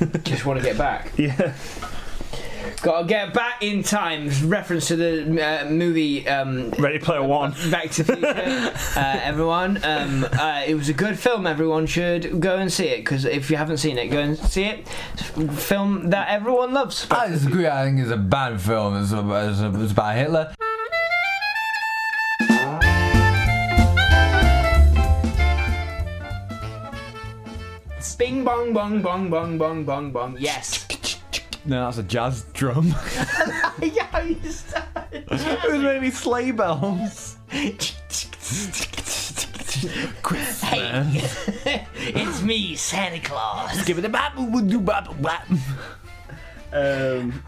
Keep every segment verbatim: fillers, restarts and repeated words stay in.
Just want to get back. Yeah. Gotta get back in time. Reference to the uh, movie um, Ready Player One. Back to the Future. uh, everyone, um, uh, it was a good film. Everyone should go and see it, because if you haven't seen it, go and see it. Film that everyone loves. I disagree. I think it's a bad film. It's, a, it's, a, it's about Hitler. Bing bong bong bong bong bong bong bong. Yes. No, that's a jazz drum. Yeah, you started. It was maybe sleigh bells. Hey, it's me, Santa Claus. Give it a bap, would do bap, bap. Um,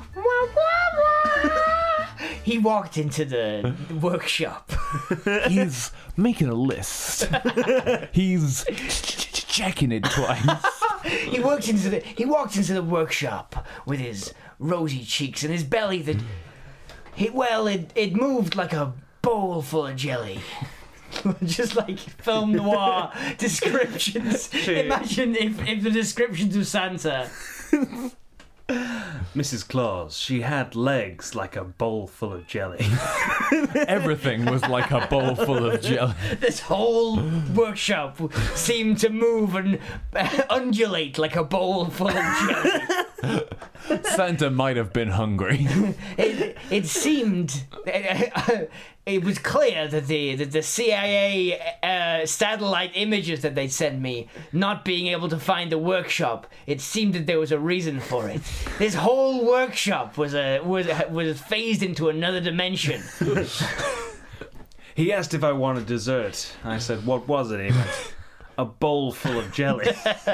He walked into the workshop. He's making a list. He's checking it twice. He walked into the he walked into the workshop with his rosy cheeks and his belly that, he, well, it it moved like a bowl full of jelly. Just like film noir descriptions. Imagine if, if the descriptions of Santa. Missus Claus, she had legs like a bowl full of jelly. Everything was like a bowl full of jelly. This whole workshop seemed to move and undulate like a bowl full of jelly. Santa might have been hungry. It, it seemed... It was clear that the, that the C I A uh, satellite images that they'd sent me, not being able to find the workshop, it seemed that there was a reason for it. This whole workshop was a was was phased into another dimension. He asked if I wanted dessert. I said, what was it? He went, a bowl full of jelly.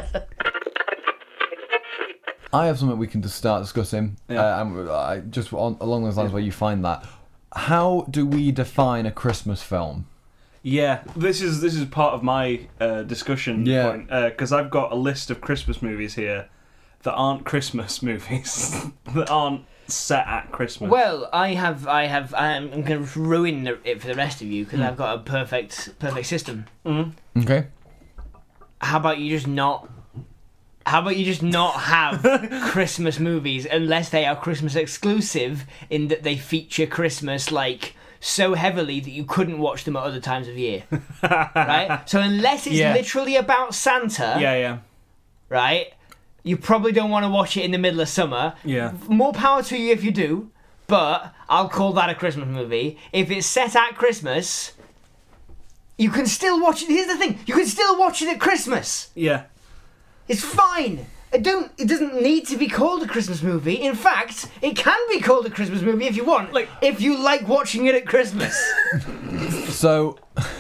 I have something we can just start discussing. Yeah. Uh, and I, just on, along those lines where you find that. How do we define a Christmas film? Yeah, this is this is part of my uh, discussion Yeah. point, because uh, I've got a list of Christmas movies here that aren't Christmas movies, that aren't set at Christmas. Well, I have, I have, I'm going to ruin it for the rest of you because Mm. I've got a perfect, perfect system. Mm-hmm. Okay. How about you just not? How about you just not have Christmas movies unless they are Christmas exclusive, in that they feature Christmas like so heavily that you couldn't watch them at other times of year, right? So unless it's Yeah. literally about Santa, Yeah, yeah, right? You probably don't want to watch it in the middle of summer. yeah. More power to you if you do, but I'll call that a Christmas movie. If it's set at Christmas, you can still watch it. Here's the thing: you can still watch it at Christmas. Yeah. It's fine. It don't. It doesn't need to be called a Christmas movie. In fact, it can be called a Christmas movie if you want. Like, if you like watching it at Christmas. So,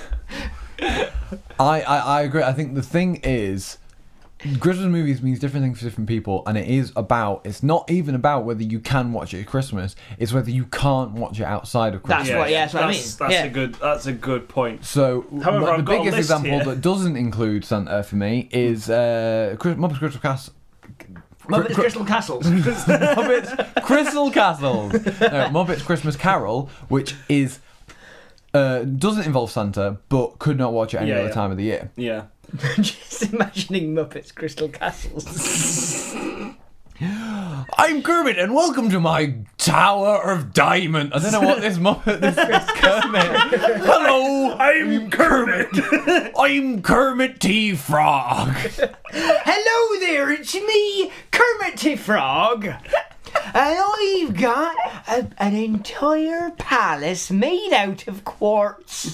I, I I agree. I think the thing is, Christmas movies means different things for different people, and it is about. It's not even about whether you can watch it at Christmas. It's whether you can't watch it outside of Christmas. That's what- yeah, that's what I mean. That's Yeah. a good. That's a good point. So, However, the I've got a biggest list example here. that doesn't include Santa for me is uh, Chris- Muppets Crystal Castle. Muppets Crystal Castles. Muppets Crystal Castles. No, Muppets Christmas Carol, which is uh, doesn't involve Santa, but could not watch it any Yeah, other yeah. time of the year. Yeah. Just imagining Muppets Crystal Castles. I'm Kermit, and welcome to my Tower of Diamond. I don't know what this Muppet. This is Kermit. Hello, I'm Kermit. I'm Kermit T. Frog. Hello there, it's me, Kermit the Frog. And I've got a, an entire palace made out of quartz.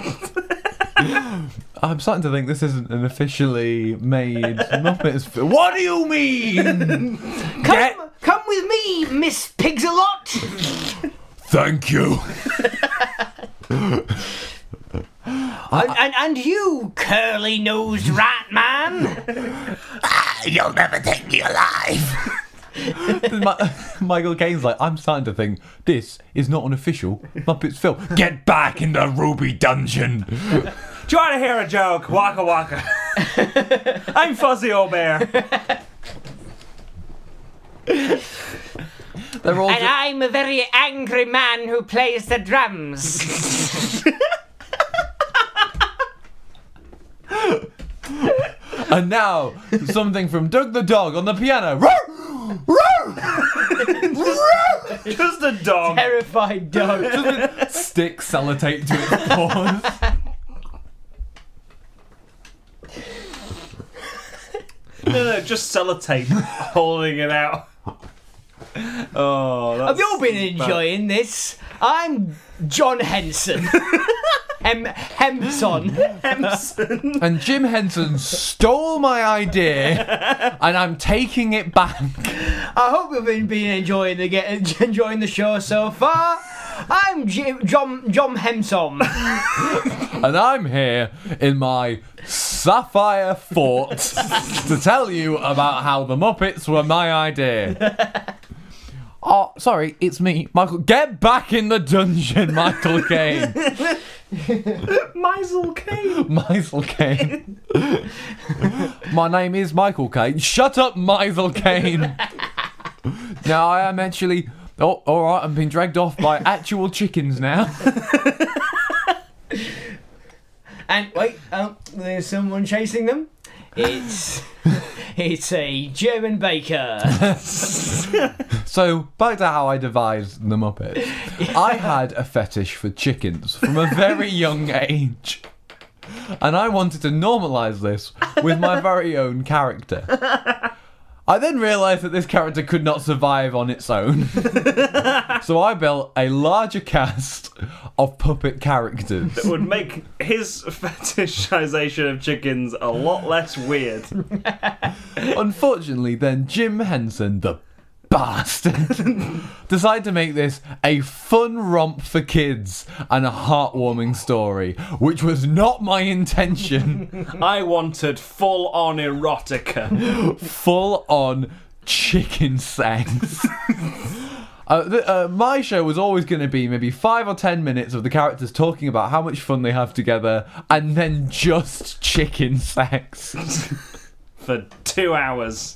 I'm starting to think this isn't an officially made Muppets film. What do you mean? Come, Get- come with me, Miss Pigsalot. Thank you. and, and, and you, curly-nosed rat man. You'll never take me alive. Ma- Michael Caine's like, I'm starting to think this is not an official Muppets film. Get back in the Ruby Dungeon. Do you want to hear a joke? Waka waka. I'm Fuzzy Old Bear. They're all And ju- I'm a very angry man who plays the drums. And now, something from Doug the dog on the piano. Just a dog. Terrified dog. Stick sellotape to its paws. No, no, just sellotape holding it out. Oh, that's Have you all been enjoying this? I'm John Henson. Hem- Hempson. Hempson. And Jim Henson stole my idea, and I'm taking it back. I hope you've been, been enjoying the get, enjoying the show so far. I'm Jim, John John Henson. And I'm here in my sapphire fort to tell you about how the Muppets were my idea. Oh, sorry, it's me, Michael. Get back in the dungeon, Michael Caine. Maisel Caine. Maisel Caine. My name is Michael Caine. Shut up, Maisel Caine. Now I am actually. Oh, all right. I'm being dragged off by actual chickens now. And wait, oh, there's someone chasing them. It's it's a German baker. So back to how I devised the Muppets. I had a fetish for chickens from a very young age, and I wanted to normalise this with my very own character. I then realised that this character could not survive on its own. So I built a larger cast of puppet characters. That would make his fetishization of chickens a lot less weird. Unfortunately, then Jim Henson, the bastard, decided to make this a fun romp for kids and a heartwarming story, which was not my intention. I wanted full-on erotica. Full on chicken sex. Uh, th- uh, my show was always going to be maybe five or ten minutes of the characters talking about how much fun they have together, and then just chicken sex. For two hours.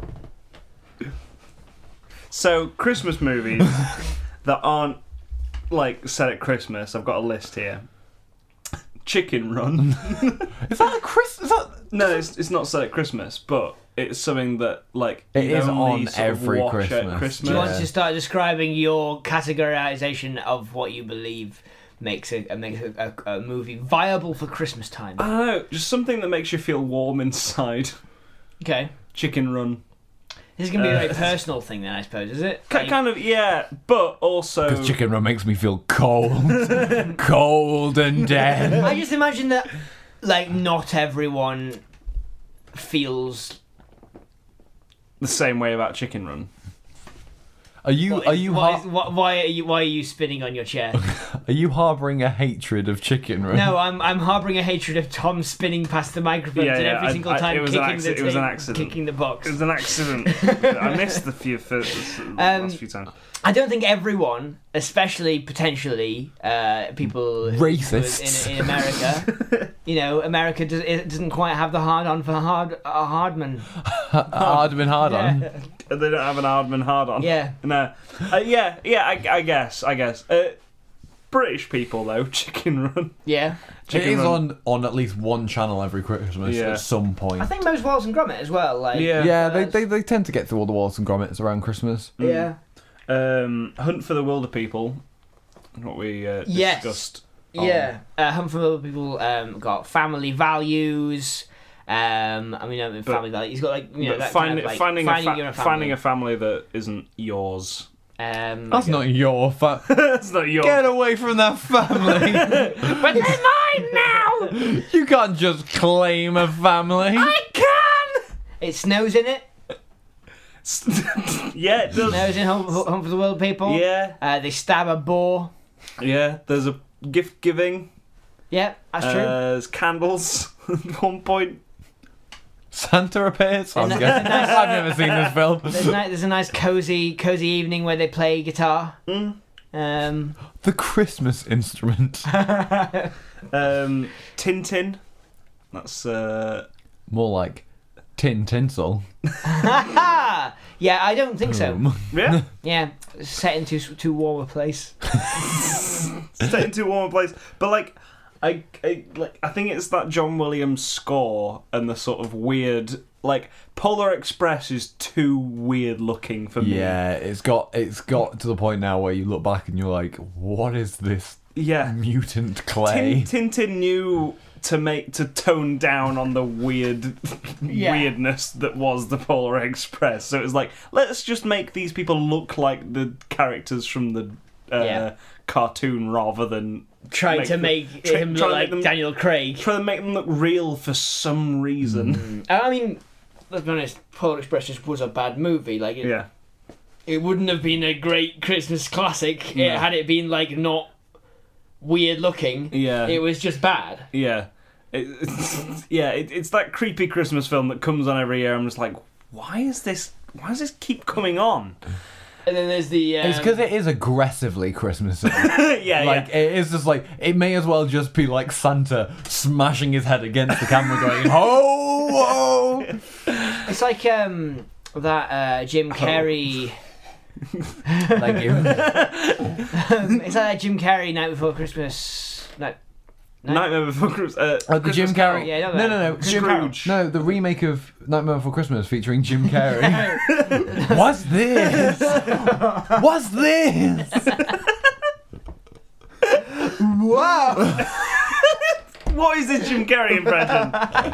So, Christmas movies that aren't, like, set at Christmas, I've got a list here. Chicken Run. Is that a Chris? Is that... No, it's, it's not set at Christmas, but it's something that, like, It you is only on sort of every watch Christmas. At Christmas. Do you want Yeah. to start describing your categorization of what you believe makes a, makes a, a, a movie viable for Christmas time? I don't know, just something that makes you feel warm inside. Okay. Chicken Run. This is going to be a very Uh, personal thing then, I suppose, is it? K- Like- kind of, yeah, but also... Because chicken run makes me feel cold. Cold and dead. I just imagine that, like, not everyone feels... the same way about Chicken Run. Are you What are is- you what har- is- what- why are you why are you spinning on your chair? are you harbouring a hatred of chicken run? No, I'm I'm harbouring a hatred of Tom spinning past the microphones Yeah, and yeah, every I- single I- time it was an kicking the acci- it was an table- accident. kicking the box. It was an accident. I missed the few first, the Um, last few times. I don't think everyone, especially potentially uh, people who- Racists. in, in America, you know, America does, it doesn't quite have the hard on for hard uh, Hardman. Hardman hard on. Yeah. They don't have an Hardman hard on. Yeah. No. Uh, yeah, yeah, I, I guess, I guess. Uh, British people, though, Chicken Run. Yeah. It Chicken is Run. on, on at least one channel every Christmas Yeah. at some point. I think most Wallace and Gromit as well. Like Yeah. yeah, they, uh, they they tend to get through all the Wallace and Gromits around Christmas. yeah. Um, Hunt for the Wilder People. What we uh, Yes. discussed. Yeah, uh, Hunt for the Wilder People um, got family values. Um, I mean, uh, family values. He's got like you know But that find, kind of, like, finding, finding a your fa- family. finding a family that isn't yours. Um, That's not your fa- That's not yours. Get away from that family. but they're mine now. You can't just claim a family. I can. It snows in it. Yeah, it does. Snows in Hunt, Hunt for the Wilder People. Yeah, Uh, they stab a boar. yeah. There's a gift giving. Yeah, that's Uh, true. there's candles at one point. Santa appears. I'm There's a- guessing. there's a nice- I've never seen this film. There's, ni- there's a nice cozy, cozy evening where they play guitar. Mm. Um, The Christmas instrument. Um, Tintin. That's uh, More like tin tinsel. yeah, I don't think so. Um, yeah. Yeah, set into too warm a place. Set into a warmer place. But like, I, I like. I think it's that John Williams score and the sort of weird, like Polar Express is too weird looking for me. Yeah, it's got it's got to the point now where you look back and you're like, what is this Yeah, mutant clay? Tin- Tintin knew to make to tone down on the weird Yeah. weirdness that was the Polar Express. So it was like, let's just make these people look like the characters from the uh, Yeah. cartoon rather than Trying make to them- make try- him try look to make like them- Daniel Craig. try to make them look real for some reason. I mean, let's be honest, Polar Express just was a bad movie. Like, it, Yeah. it wouldn't have been a great Christmas classic No. it, had it been, like, not weird looking. Yeah. It was just bad. Yeah, it, it's, yeah. It, it's that creepy Christmas film that comes on every year. I'm just like, why is this? Why does this keep coming on? And then there's the... Um, It's because it is aggressively Christmassy. yeah, Like yeah. it is just like it may as well just be like Santa smashing his head against the camera, going ho ho. It's like um, that uh, Jim Carrey... Thank you. um, it's like that Jim Carrey Night Before Christmas... No. No? Nightmare Before Christmas. Uh, Oh, the Christmas Jim Carol. Carrey. Yeah, not no, that. no, no. Jim Scrooge. No, the remake of Nightmare Before Christmas featuring Jim Carrey. What's this? What's this? Wow! What is this Jim Carrey impression?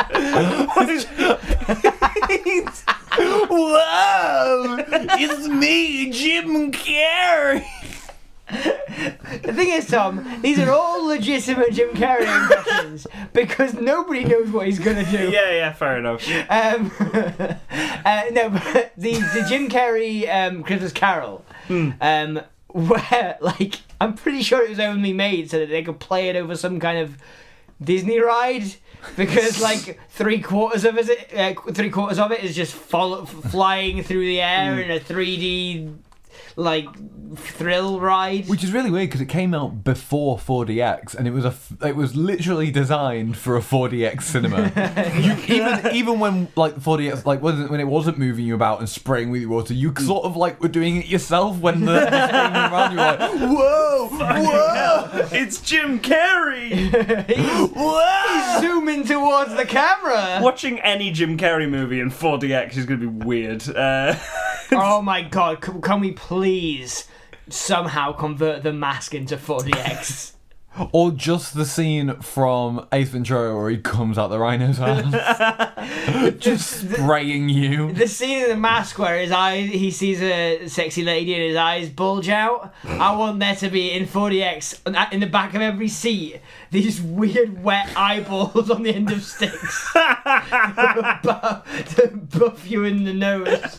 Whoa! It's me, Jim Carrey. The thing is, Tom, these are all legitimate Jim Carrey impressions because nobody knows what he's gonna do. yeah, yeah, fair enough. Um, uh, no, but the the Jim Carrey um, Christmas Carol, um, where like I'm pretty sure it was only made so that they could play it over some kind of Disney ride. Because like three quarters of it, uh, three quarters of it is just follow, flying through the air in a three D like thrill ride. Which is really weird because it came out before four D X and it was a f- it was literally designed for a four D X cinema. You, even even when like four D X like wasn't when it wasn't moving you about and spraying with your water, you sort of like were doing it yourself when the spraying around you were like whoa whoa It's Jim Carrey. whoa. Zooming towards the camera. Watching any Jim Carrey movie in four D X is going to be weird. Uh, Oh my god, can, can we please somehow convert the mask into four D X? Or just the scene from Ace Ventura where he comes out the rhino's ass, just spraying you. The scene in the mask where his eye, he sees a sexy lady and his eyes bulge out. I want there to be in four D X in the back of every seat these weird wet eyeballs on the end of sticks to buff you in the nose.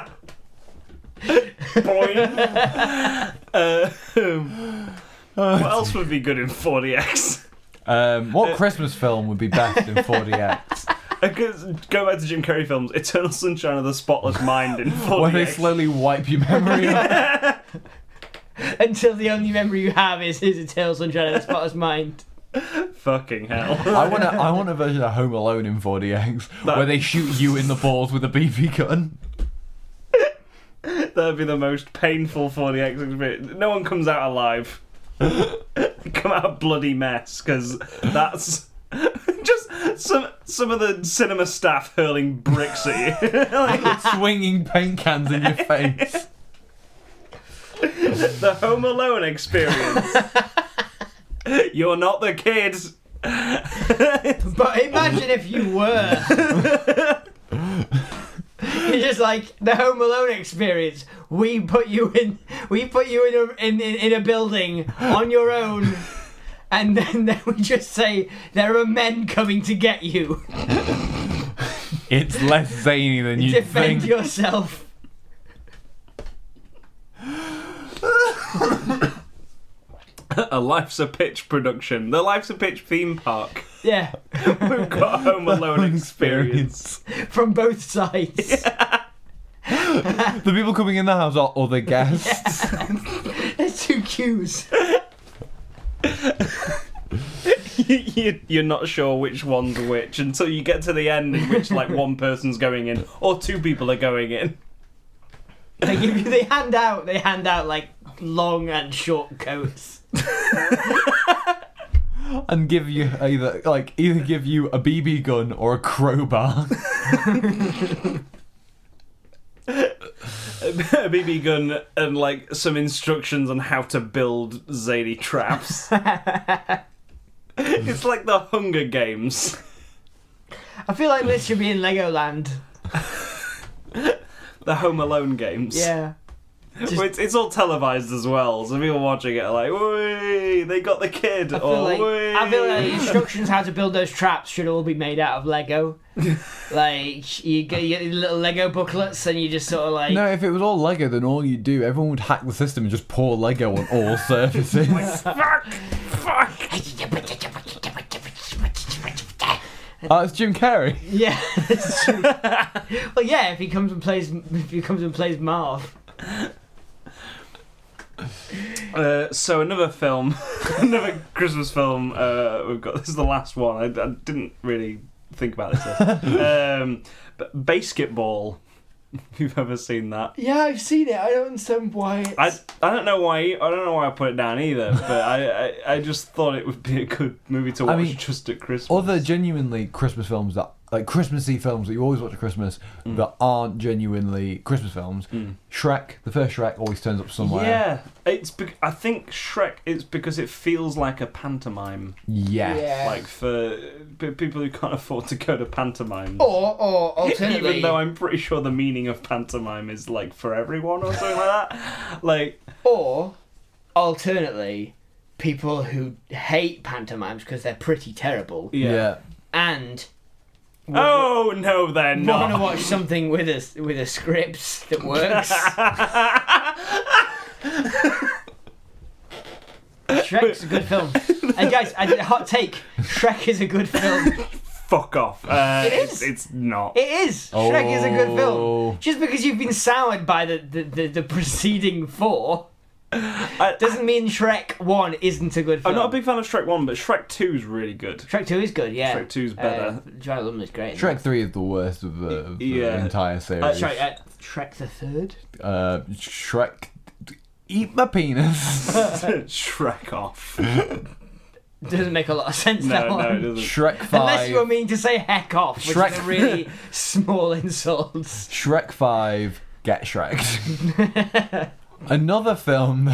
Boing. uh, um, what else would be good in four D X? Um, what Christmas film would be best in four D X? Go back to Jim Carrey films. Eternal Sunshine of the Spotless Mind in four D X. Where they slowly wipe your memory up. Until the only memory you have is his Eternal Sunshine of the Spotless Mind. Fucking hell. I want a, I want a version of Home Alone in four D X That- where they shoot you in the balls with a B B gun. That'd be the most painful four D X experience. No one comes out alive. They come out a bloody mess because that's just some some of the cinema staff hurling bricks at you. Like, Swinging paint cans in your face. the Home Alone experience. You're not the kid. But imagine if you were. You're just like the Home Alone experience. We put you in. We put you in a in, in, in a building on your own, and then, then we just say there are men coming to get you. It's less zany than you Defend think. yourself. A Life's a Pitch production. The Life's a Pitch theme park. Yeah, We've got a Home Alone experience. from both sides. The people coming in the house are other guests. There's two queues. you, you're not sure which one's which until you get to the end in which like one person's going in or two people are going in. They give you. They hand out. They hand out like long and short coats. and give you either like either give you a B B gun or a crowbar. A B B gun and like some instructions on how to build zany traps. It's like the Hunger Games. I feel like this should be in Legoland. The Home Alone games. Yeah. Just- Well, it's, it's all televised as well, so people watching it are like, "Whee, they got the kid." I feel, or, like, "Whee." I feel like the instructions how to build those traps should all be made out of Lego. Like, you get, you get these little Lego booklets and you just sort of like... No, if it was all Lego, then all you'd do, everyone would hack the system and just pour Lego on all surfaces. Fuck! Fuck! Oh, it's Jim Carrey. Yeah, that's true. Well, yeah, if he comes and plays, if he comes and plays Marv. Uh, so another film, another Christmas film. Uh, we've got this is the last one. I, I didn't really think about this. um, but Basketball. If you've ever seen that, Yeah, I've seen it. I don't understand why it's... I I don't know why I don't know why I put it down either. But I, I, I just thought it would be a good movie to watch I mean, just at Christmas. Other genuinely Christmas films that, like Christmassy films that you always watch at Christmas Mm. that aren't genuinely Christmas films. Mm. Shrek, the first Shrek, always turns up somewhere. Yeah, it's. Be- I think Shrek. It's because it feels like a pantomime. Yes. Yeah. Like for p- people who can't afford to go to pantomimes. Or, or alternatively... Even though I'm pretty sure the meaning of pantomime is like for everyone or something like that. Like, Or, alternately, people who hate pantomimes because they're pretty terrible yeah. Yeah. and Oh no, they're want to not. watch something with a with a script that works. Shrek's a good film. And guys, a hot take: Shrek is a good film. Fuck off. Uh, It it's, is. it's not. It is. Shrek is a good Oh. film. Just because you've been soured by the the, the, the preceding four I, doesn't mean Shrek one isn't a good film. I'm not a big fan of Shrek one, but Shrek two is really good. Shrek two is good. Yeah. Shrek two's better. Uh, Johnny Lumley's great. Shrek three is the worst of the, of the Yeah. entire series. Uh, sorry, uh, Shrek the third. Uh, Shrek, eat my penis. Shrek off. Doesn't make a lot of sense. No, that no, one. it doesn't. Shrek Unless you were five. meaning to say heck off, which Shrek- is a really small insult. Shrek five. Get Shreked. Another film.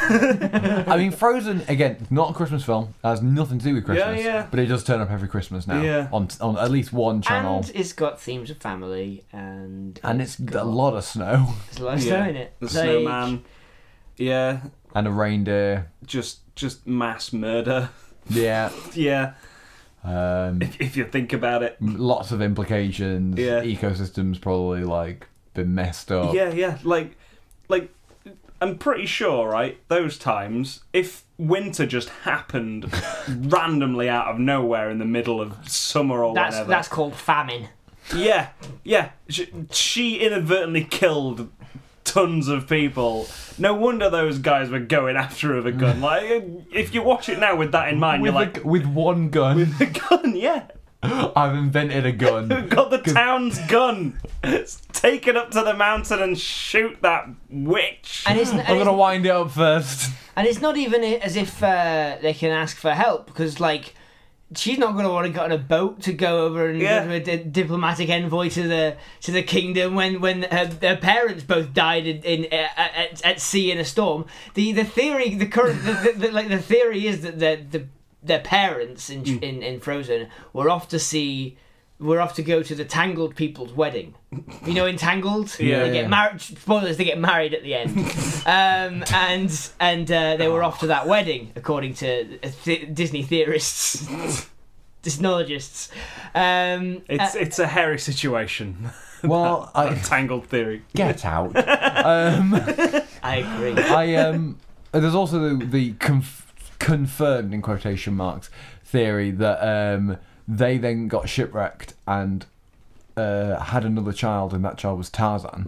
I mean, Frozen again. It's not a Christmas film. It has nothing to do with Christmas. Yeah, yeah. But it does turn up every Christmas now. Yeah. On on at least one channel. And it's got themes of family and And it's got, a lot of snow There's a lot of snow Yeah. in it. The Like, snowman. Yeah, and a reindeer. just just mass murder. Yeah. Yeah, Um, if, if you think about it. lots of implications. Yeah. Ecosystems probably like been messed up. Yeah, yeah. Like, like, I'm pretty sure, right? Those times, if winter just happened randomly out of nowhere in the middle of summer or That's whatever. that's called famine. Yeah, yeah. She, she inadvertently killed tons of people. No wonder those guys were going after her with a gun. Like, if you watch it now with that in mind, With, you're like, a, with one gun. with a gun, yeah. I've invented a gun. Got the town's gun. Take it up to the mountain and shoot that witch. And it's, and, I'm it's, gonna wind it up first. and it's not even as if uh, they can ask for help because, like, she's not going to want to get on a boat to go over and Yeah. go to a di- diplomatic envoy to the to the kingdom when when her, her parents both died in, in uh, at, at sea in a storm. The the theory, the current, the, the, the, like the theory is that the the their parents in, Mm. in in Frozen were off to see. We're off to go to the Tangled people's wedding. You know, in Tangled, Yeah, they get yeah. married. Spoilers: they get married at the end, um, and and uh, they were off to that wedding, according to th- Disney theorists, Disnologists. Um, It's uh, it's a hairy situation. Well, I Tangled theory. get out. Um, I agree. I um. There's also the, the conf- confirmed in quotation marks theory that um they then got shipwrecked and uh, had another child, and that child was Tarzan.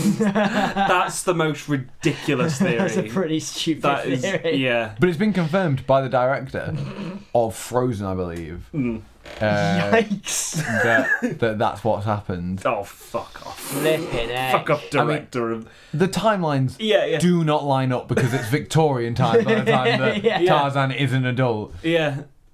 That's the most ridiculous theory. That's a pretty stupid That is, theory. yeah. But it's been confirmed by the director of Frozen, I believe. Mm. Uh, Yikes! that, that that's what's happened. Oh, fuck off. Flipping heck. Fuck off, director of. The timelines Yeah, yeah. do not line up because it's Victorian times by the time that Yeah. Tarzan is an adult. Yeah.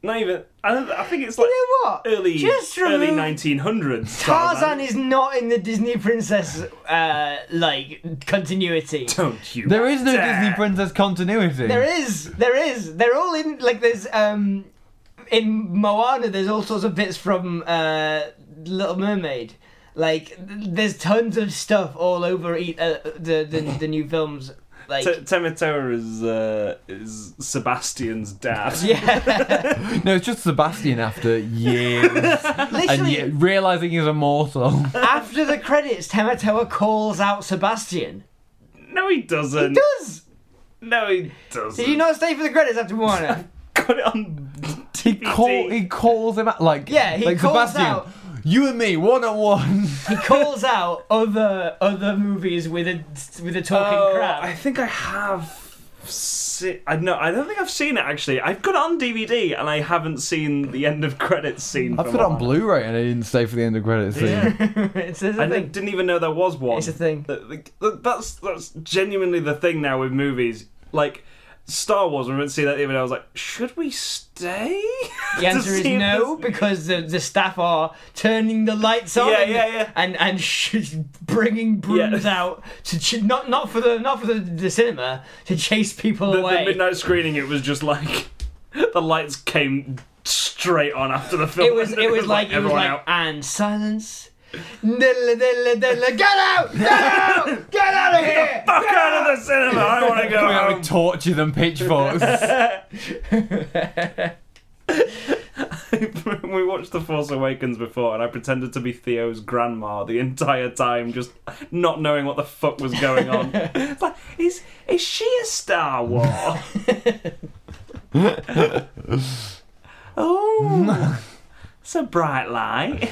Not even. I, don't, I think it's like You know what? early Just early remove- nineteen hundreds. Tarzan is not in the Disney princess uh, like continuity. Don't you? There is no dare. Disney princess continuity. There is, there is. They're all in like there's um in Moana. There's all sorts of bits from uh, Little Mermaid. Like there's tons of stuff all over e- uh, the, the the new films. Like T- Temitoa is uh, is Sebastian's dad. yeah, No, it's just Sebastian after years and literally ye- realizing he's immortal. after the credits, Tematoa calls out Sebastian. No, he doesn't. He does. No, he doesn't. Did you not stay for the credits after Moana? Got it on He D V D. call he calls him out like Yeah, he like calls Sebastian. out- You and me, one on one. He calls out other other movies with a with a talking Oh, crab. I think I have. Se- I no, I don't think I've seen it actually. I've got it on D V D and I haven't seen the end of credits scene. I've for got it on Moana. Blu-ray and I didn't stay for the end of credits scene. Yeah. it's, it's a I thing. didn't even know there was one. It's a thing. Th- th- That's that's genuinely the thing now with movies. Like Star Wars, when we went to see that the other day, I was like, should we stay? The To answer is see no, this? because the, the staff are turning the lights on Yeah, and, yeah, yeah. and and sh- bringing brooms Yeah. out to ch- not not for the not for the, the cinema to chase people The, away. the midnight screening, it was just like the lights came straight on after the film. it was it was like it was everyone like out. and silence. Diddle, diddle, diddle, get out! Get out! Get out of here! Fuck out of the cinema! I want to go Coming out home. with torches and pitchforks. We watched The Force Awakens before, and I pretended to be Theo's grandma the entire time, just not knowing what the fuck was going on. It's like, is is she a Star Wars? Oh, it's a bright light.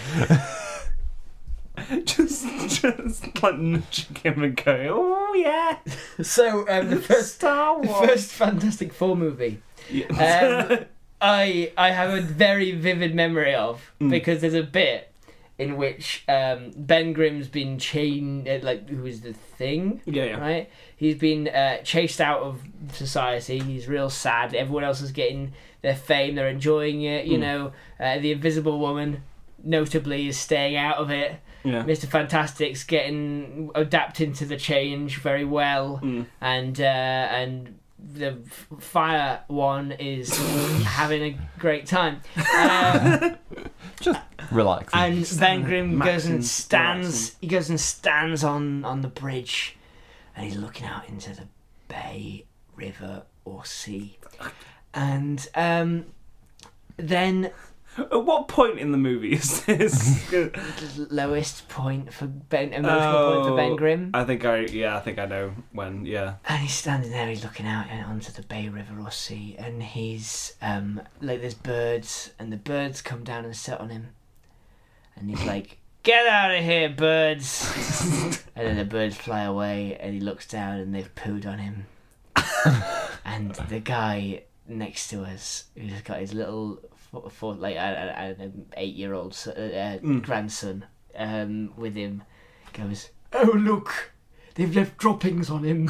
just, just like nudging him and going, oh yeah, So um, the first Star the Wars. first Fantastic Four movie. Yeah. Um, I I have a very vivid memory of Mm. because there's a bit in which um, Ben Grimm's been chained, uh, like who is the Thing, yeah, yeah. right? He's been uh, chased out of society. He's real sad. Everyone else is getting their fame. They're enjoying it. You Mm. know, uh, the Invisible Woman, notably, is staying out of it. Yeah. Mister Fantastic's getting adapting to the change very well, Mm. and uh, and the f- Fire one is having a great time. Um, Just relaxing. and Ben Grimm goes and Maxing, stands. relaxing. He goes and stands on on the bridge, and he's looking out into the bay, river, or sea, and um, then. At what point in the movie is this? The lowest point for Ben, emotional point for Ben Oh, Grimm. I think I yeah, I think I know when. Yeah. And he's standing there, he's looking out onto the bay, river, or sea, and he's um like there's birds, and the birds come down and sit on him, and he's like, "Get out of here, birds!" And then the birds fly away, and he looks down, and they've pooed on him. And the guy next to us, who's got his little four, four, like an eight-year-old uh, uh, Mm. grandson um, with him, goes, "Oh look, they've left droppings on him."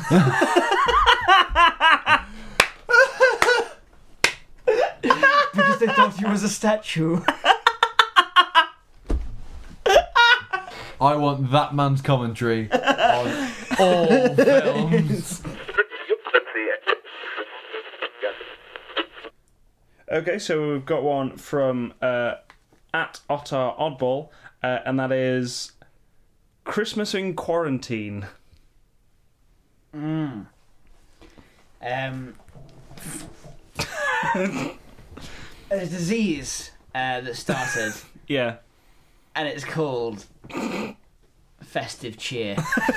Because they thought he was a statue. I want that man's commentary on all films. Okay, so we've got one from uh, at Otter Oddball, uh, and that is Christmas in Quarantine. Mm. Um, a disease uh, that started, Yeah. and it's called festive cheer,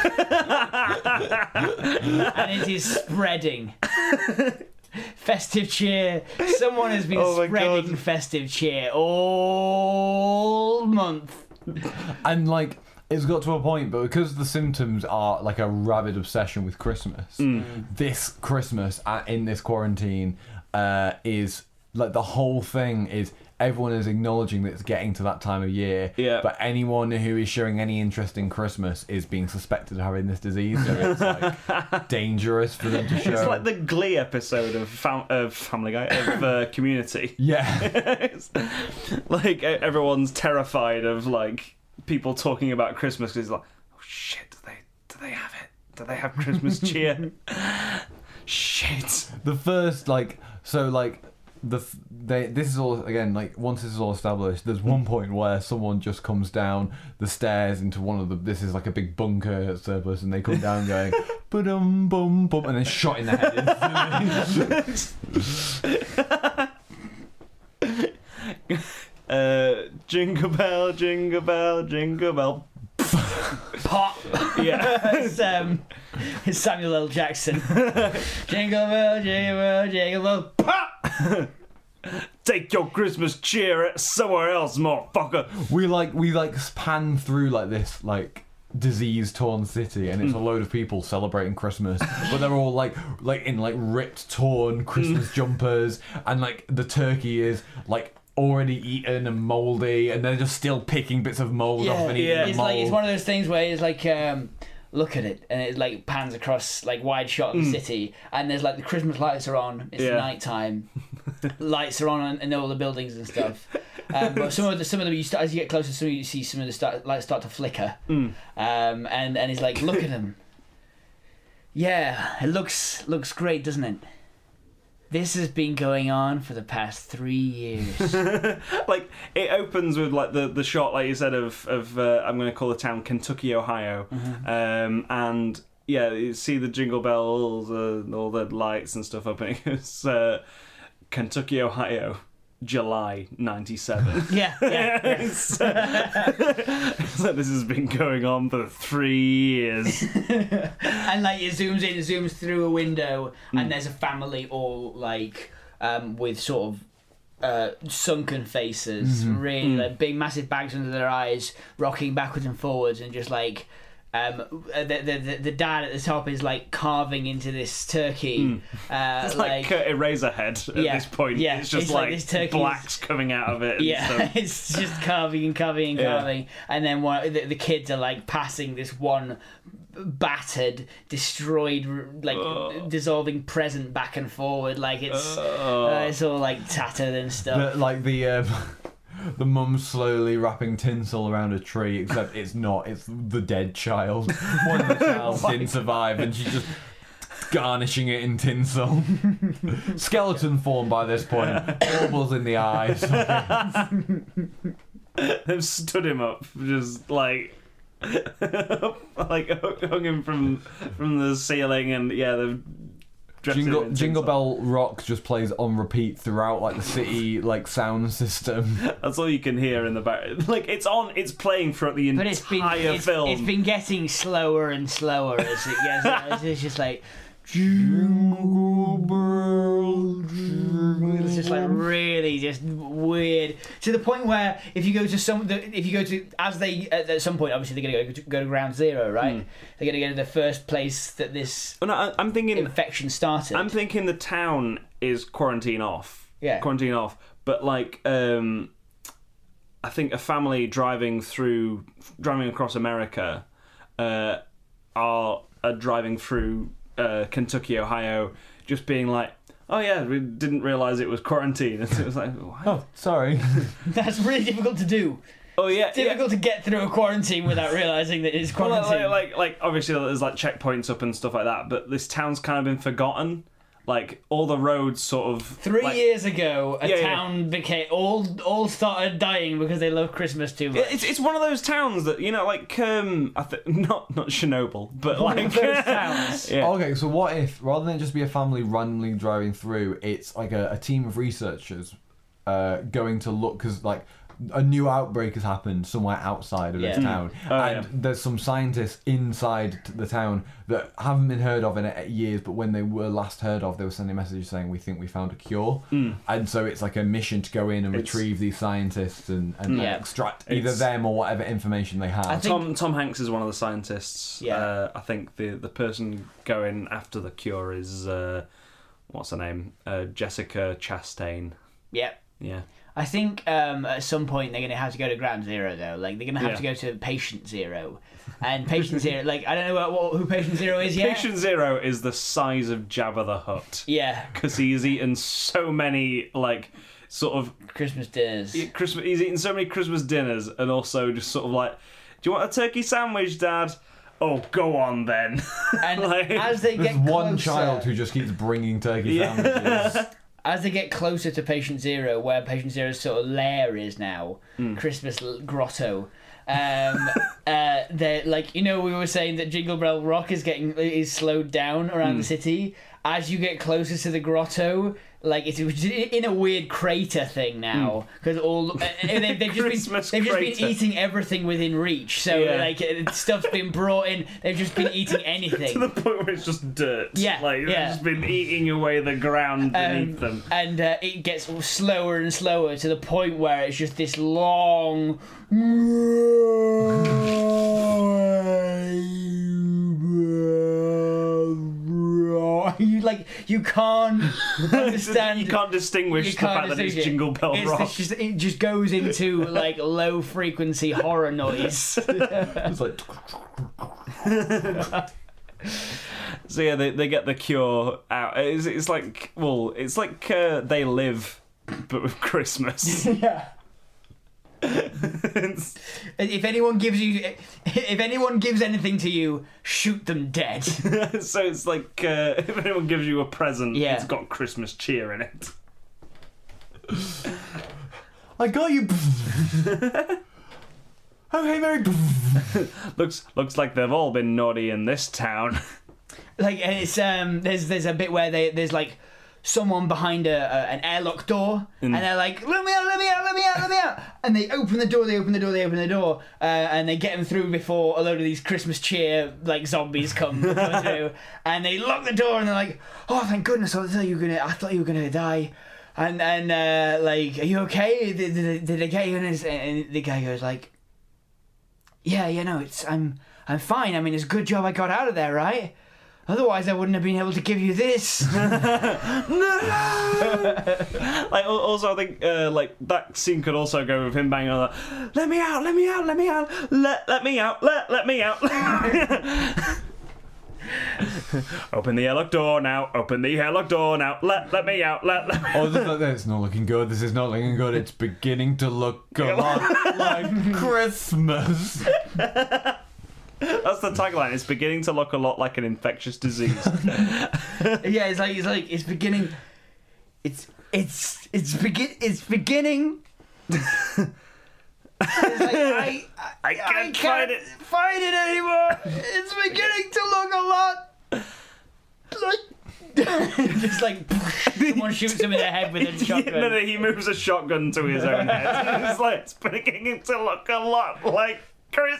and it is spreading. Festive cheer. Someone has been Oh my spreading God. festive cheer all month. And like, it's got to a point, but because the symptoms are like a rabid obsession with Christmas, this Christmas uh, in this quarantine uh, is like the whole thing is everyone is acknowledging that it's getting to that time of year. Yeah. But anyone who is showing any interest in Christmas is being suspected of having this disease, so it's like dangerous for them to show. It's like the Glee episode of fam- of Family Guy of uh, Community. Yeah. It's like e- everyone's terrified of like people talking about Christmas because it's like, oh shit, do they do they have it? Do they have Christmas cheer? Shit. The first like so like the f- they this is all again like once this is all established, there's one point where someone just comes down the stairs into one of the this is like a big bunker at Surplus, and they come down going ba-dum bum bum and then shot in the head instantly. uh, jingle bell, jingle bell, jingle bell. Pop. Yeah. it's, um, it's Samuel L. Jackson. Jingle bell, jingle bell, jingle bell, pop. Take your Christmas cheer somewhere else, motherfucker. we like we like pan through like this like disease torn city, and it's a load of people celebrating Christmas, but they're all like like in like ripped torn Christmas jumpers, and like the turkey is like already eaten and mouldy, and they're just still picking bits of mould off and eating yeah. the It's mould. like it's one of those things where it's like um, look at it, and it like pans across like wide shot of the city, and there's like the Christmas lights are on. It's Yeah. night time, lights are on in all the buildings and stuff. Um, but some of the some of them you start as you get closer, some of you see some of the start, lights start to flicker. Mm. Um, and and he's like, look at them. Yeah, it looks looks great, doesn't it? This has been going on for the past three years. Like it opens with like the, the shot, like you said, of of uh, I'm going to call the town Kentucky, Ohio, Mm-hmm. um, and yeah, you see the jingle bells and all the lights and stuff up, and it goes uh, Kentucky, Ohio, July ninety-seven. yeah, yeah. it's, uh, it's like this has been going on for three years. And like it zooms in, zooms through a window, Mm. and there's a family all like um, with sort of uh, sunken faces, Mm-hmm. really Mm. like big, massive bags under their eyes, rocking backwards and forwards, and just like. Um, the, the the the dad at the top is like carving into this turkey. Uh, It's like, like uh, Eraserhead at Yeah, this point. yeah, It's just it's like like, this turkey is- blacks coming out of it. And yeah, stuff. it's just carving and carving and Yeah. carving, and then one, the, the kids are like passing this one battered, destroyed, like Ugh. dissolving present back and forward, like it's Ugh. uh, it's all like tattered and stuff. The, like the um, the mum slowly wrapping tinsel around a tree, except it's not. It's the dead child. One of the child didn't survive, and she's just garnishing it in tinsel. Skeleton form by this point. Baubles in the eyes. They've stood him up, just like, like hung him from from the ceiling, and yeah, they've dressed him Jingle, in Jingle tinsel. Bell Rock just plays on repeat throughout like the city like sound system. That's all you can hear in the back. Like it's on, it's playing throughout the But entire it's been it's, film. it's been getting slower and slower as it gets. It's, it's just like Jingle Bell, Jingle it's just like really just weird to the point where if you go to some the, if you go to as they at, at some point obviously they're going to go to ground zero, right? Mm. They're going to go to the first place that this Oh, no, I- I'm thinking. infection started. I'm thinking the town is quarantine off. Yeah. Quarantine off. But like, um, I think a family driving through, driving across America, uh, are, are driving through uh, Kentucky, Ohio, just being like, oh yeah, we didn't realise it was quarantine. And it was like, what? Oh, sorry. That's really difficult to do. Oh yeah, yeah. Difficult to get through a quarantine without realising that it's Well, quarantine. like, like, like, obviously there's like checkpoints up and stuff like that, but this town's kind of been forgotten. Like all the roads sort of Three like, years ago, a Yeah, yeah. town became all all started dying because they love Christmas too much. Yeah, It's it's one of those towns that you know, like um, I th- not not Chernobyl, but One like of those towns. yeah. Okay, so what if rather than just be a family randomly driving through, it's like a, a team of researchers uh, going to look because like a new outbreak has happened somewhere outside of Yeah. this town, Oh, and yeah. there's some scientists inside t- the town that haven't been heard of in uh, years, but when they were last heard of, they were sending messages saying we think we found a cure, Mm. and so it's like a mission to go in and It's- retrieve these scientists and, and Yeah. extract either It's- them or whatever information they have. I think- Tom Tom Hanks is one of the scientists. Yeah. Uh, I think the the person going after the cure is uh, what's her name? Uh, Jessica Chastain. Yep. Yeah. I think um, at some point they're gonna have to go to ground zero though. Like they're gonna have Yeah. to go to patient zero, and patient zero. Like I don't know what, what, who patient zero is yet. Patient Zero is the size of Jabba the Hutt. Yeah, Because he's eaten so many, like, sort of Christmas dinners. Christmas. He's eaten so many Christmas dinners, and also just sort of like, do you want a turkey sandwich, Dad? Oh, go on then. And Like- as they There's get one closer, child who just keeps bringing turkey Yeah. sandwiches. as they get closer to Patient Zero, where Patient Zero's sort of lair is now, Hmm. Christmas l- grotto. Um, uh, they're like, you know, we were saying that Jingle Bell Rock is getting is slowed down around Hmm. the city. As you get closer to the grotto, like it's in a weird crater thing now because all and they've, they've just Christmas been they've just crater. been eating everything within reach. So Yeah. like uh, stuff's been brought in. They've just been eating anything. To the point where it's just dirt. Yeah, Like, they've yeah. just been eating away the ground Um, beneath them. and uh, it gets slower and slower to the point where it's just this long. You like you can't understand. You can't distinguish you the can't fact that it's distinguish it. Jingle Bell It's Rock. this just, it just goes into like low frequency horror noise. It's like, So yeah, they, they get the cure out. It's, it's like, well, it's like uh, They Live, but with Christmas. Yeah. It's- If anyone gives you, if anyone gives anything to you, shoot them dead. so it's like uh, if anyone gives you a present, Yeah. it's got Christmas cheer in it. I got you. Oh, hey, Mary. Looks looks like they've all been naughty in this town. Like and it's um, there's there's a bit where they there's like someone behind a, a an airlock door, and they're like, let me out, let me out, let me out, let me out, and they open the door, they open the door, they open the door, uh, and they get them through before a load of these Christmas cheer like zombies come through, and they lock the door, and they're like, oh thank goodness, I thought you were gonna, I thought you were gonna die. And and uh, like, are you okay? Did, did, did they get you? And, his, and the guy goes like, yeah, you know, it's I'm I'm fine. I mean, it's a good job I got out of there, right? Otherwise, I wouldn't have been able to give you this. Like al- also, I think uh, like that scene could also go with him banging on the, let me out, let me out, let me out, let let me out, let let me out. Open the airlock door now. Open the airlock door now. Let let me out. Let let me Oh, this, is- it's not looking good. This is not looking good. It's beginning to look a lot like Christmas. That's the tagline. It's beginning to look a lot like an infectious disease. Yeah, it's like it's like it's beginning. It's it's it's begin it's beginning. It's like, I, I, I can't find it. find it anymore. It's beginning to look a lot like just like someone shoots him in the head with a shotgun. no, no, he moves a shotgun to his own head. It's like it's beginning to look a lot like Chris.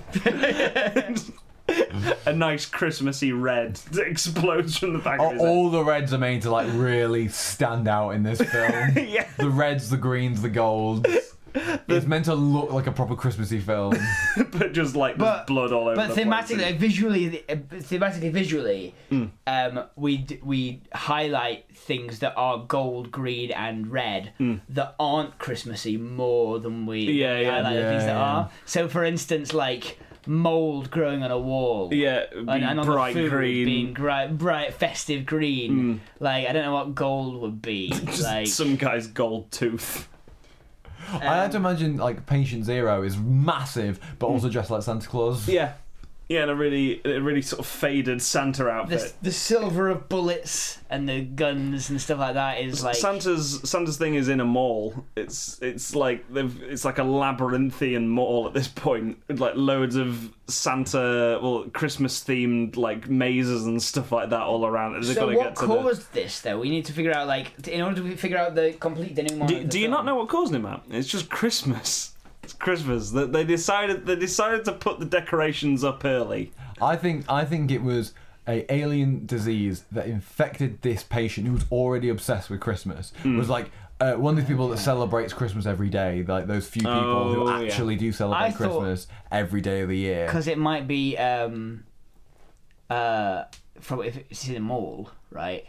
A nice Christmassy red that explodes from the back of Oh, his head. all the reds are made to like really stand out in this film. Yeah. The reds, the greens, the golds. It's meant to look like a proper Christmassy film. But just like there's But- blood all over But the place. thematically, visually, uh, thematically, visually, um, we d- we highlight things that are gold, green, and red that aren't Christmassy more than we Yeah, we yeah. highlight the Yeah, things that yeah. are. So, for instance, like mold growing on a wall. Yeah, it'd be And, and on bright the food green. being bright, bright, festive green. Like I don't know what gold would be. Just like some guy's gold tooth. I had to imagine like Patient Zero is massive, but also dressed like Santa Claus. Yeah. Yeah, and a really, a really sort of faded Santa outfit. the, the silver of bullets and the guns and stuff like that is like Santa's Santa's thing is in a mall. It's it's like they've it's like a labyrinthian mall at this point, with like loads of Santa, well, Christmas themed like mazes and stuff like that all around. They've So got to what get to caused this, though? We need to figure out, like, in order to figure out the complete denouement. the. of Do, the do you not film. know what caused it, Matt? It's just Christmas. It's Christmas. They, they decided they decided to put the decorations up early. I think I think it was a alien disease that infected this patient who was already obsessed with Christmas. Hmm. Was like uh, one of these people that celebrates Christmas every day, like those few people who Oh, yeah. actually do I celebrate thought- Christmas every day of the year. Because it might be, um, uh, from if it's in a mall, right?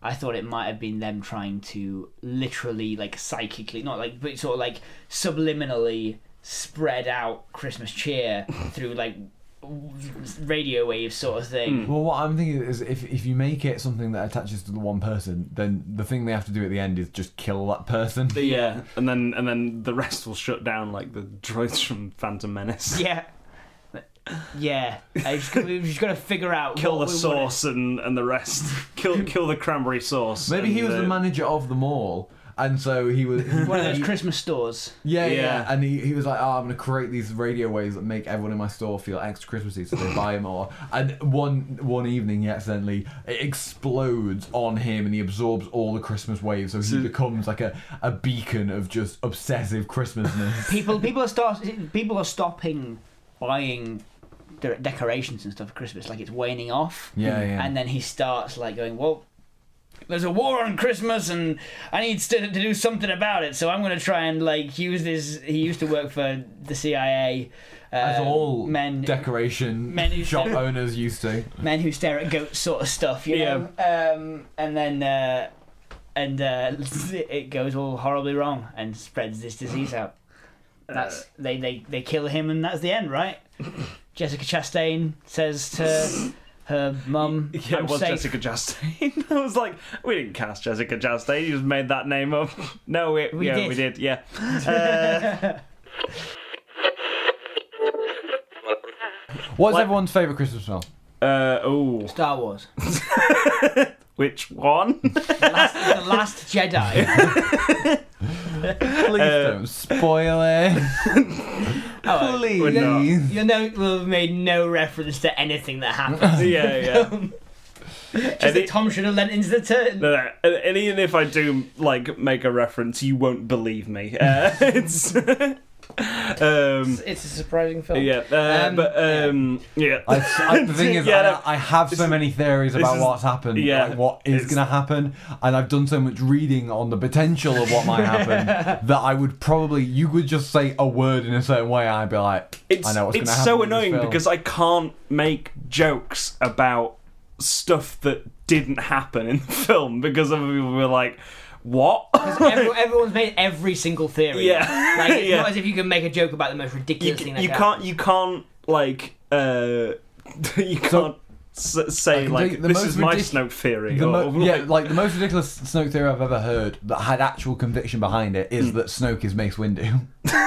I thought it might have been them trying to literally, like, psychically, not like, but sort of like subliminally spread out Christmas cheer through like radio waves sort of thing. Well, what I'm thinking is if if you make it something that attaches to the one person, then the thing they have to do at the end is just kill that person. Yeah, and then and then the rest will shut down like the droids from Phantom Menace. Yeah. Yeah, I just, we've just got to figure out Kill what the we sauce and, and the rest. Kill kill the cranberry sauce. Maybe and, he was uh, the manager of the mall, and so he was. He, One of those he- Christmas stores. Yeah, yeah, Yeah. and he, he was like, "Oh, I'm gonna create these radio waves that make everyone in my store feel extra Christmassy, so they buy more." And one one evening, he accidentally it explodes on him, and he absorbs all the Christmas waves, so he So- becomes like a, a beacon of just obsessive Christmasness. People, people are start, people are stopping buying de- decorations and stuff for Christmas. Like it's waning off. Yeah, yeah. And then he starts like going, "Well, there's a war on Christmas, and I need to, to do something about it. So I'm going to try and like use this." He used to work for the C I A. Uh, As all men, decoration men who shop stare- owners used to. men who stare at goats, sort of stuff, you know. Um, and then uh, and uh, it goes all horribly wrong and spreads this disease out. That's they, they they kill him, and that's the end, right? Jessica Chastain says to her mum, Yeah, "I'm it was safe." Jessica Chastain. I was like, we didn't cast Jessica Chastain. You just made that name up. No, we, We yeah, did. we did. Yeah. Uh, What's Like- everyone's favourite Christmas film? uh, oh, Star Wars, which one? the last, the last Jedi. Please Uh, don't spoil it. Oh, Please. we're not. you know, we've made no reference to anything that happens. yeah, yeah. Just And that it- Tom should have lent into the turn. No, no. And and even if I do like make a reference, you won't believe me. Uh, it's um, It's a surprising film. yeah, uh, Um, but um, yeah. I, I, the thing is, Yeah, no, I, I have so this- many theories about is- what's happened, yeah, like what is it's- going to happen, and I've done so much reading on the potential of what might happen that I would probably, you would just say a word in a certain way, and I'd be like, It's I know what's going to it's happen. so in this annoying film. because I can't make jokes about stuff that didn't happen in the film because other people were like, "What?" Everyone, everyone's made every single theory. Yeah. Like, it's Yeah. not as if you can make a joke about the most you, ridiculous thing that you can can't you can't like uh you can't s- I say can like tell you the this most is my ridic- Snoke theory. The or, mo- yeah, like the most ridiculous Snoke theory I've ever heard that had actual conviction behind it is that Snoke is Mace Windu.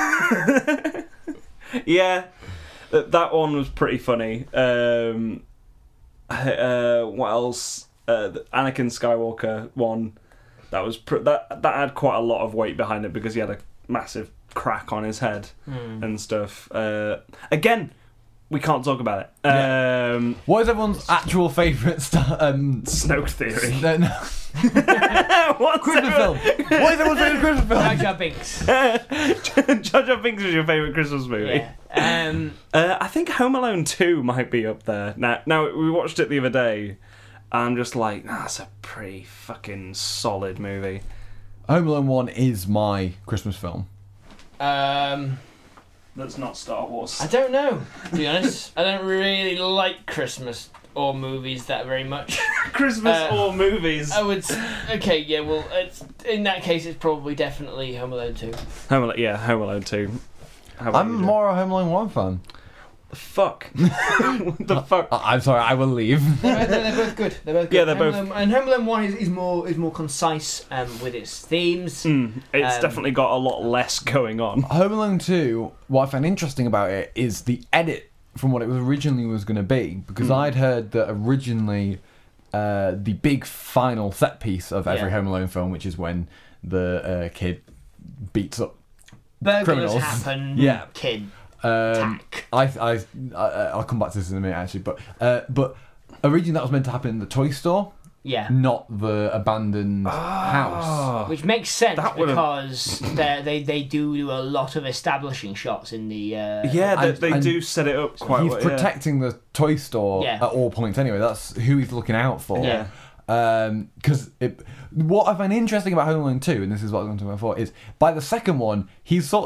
yeah, that, that one was pretty funny. Um, uh, what else? Uh, the Anakin Skywalker one. That was pr- that that had quite a lot of weight behind it because he had a massive crack on his head Hmm. and stuff. Uh, again, we can't talk about it. Yeah. Um, What is everyone's actual favourite star? Um, Snoke theory. no, no. What's Christmas film. What is everyone's favourite Christmas film? Jar Jar Binks. Jar Jar Binks is your favourite Christmas movie. Yeah. Um, Uh, I think Home Alone two might be up there. Now, now we watched it the other day. I'm just like, nah, that's a pretty fucking solid movie. Home Alone one is my Christmas film. um, That's not Star Wars. I don't know, to be honest. I don't really like Christmas or movies that very much. Christmas Uh, or movies. I would. s- Okay, yeah. Well, it's, in that case, it's probably definitely Home Alone two. Home Alone, yeah, Home Alone two. How about I'm you, Joe? more a Home Alone one fan. Fuck. What the fuck? I- I'm sorry, I will leave. they're, they're both good. They're both good. Yeah, they're Home both- Alone, and Home Alone one is, is more is more concise um, with its themes. Mm, it's Um, definitely got a lot less going on. Home Alone two, what I find interesting about it is the edit from what it was originally was going to be, because Mm. I'd heard that originally uh, the big final set piece of every Yeah. Home Alone film, which is when the uh, kid beats up. Burglars criminals. happen. Yeah. Kid Um, attack. I, I, I, I'll come back to this in a minute actually, but uh, but originally that was meant to happen in the toy store, Yeah. not the abandoned house. Which makes sense That would've- because they they they do do a lot of establishing shots in the. Uh, Yeah, they, And- they and do set it up quite He's well. yeah. protecting the toy store Yeah. at all points anyway. That's who he's looking out for. Yeah. Because it what I find interesting about Home Alone two, and this is what I'm going to talk about before, is by the second one, he's sort of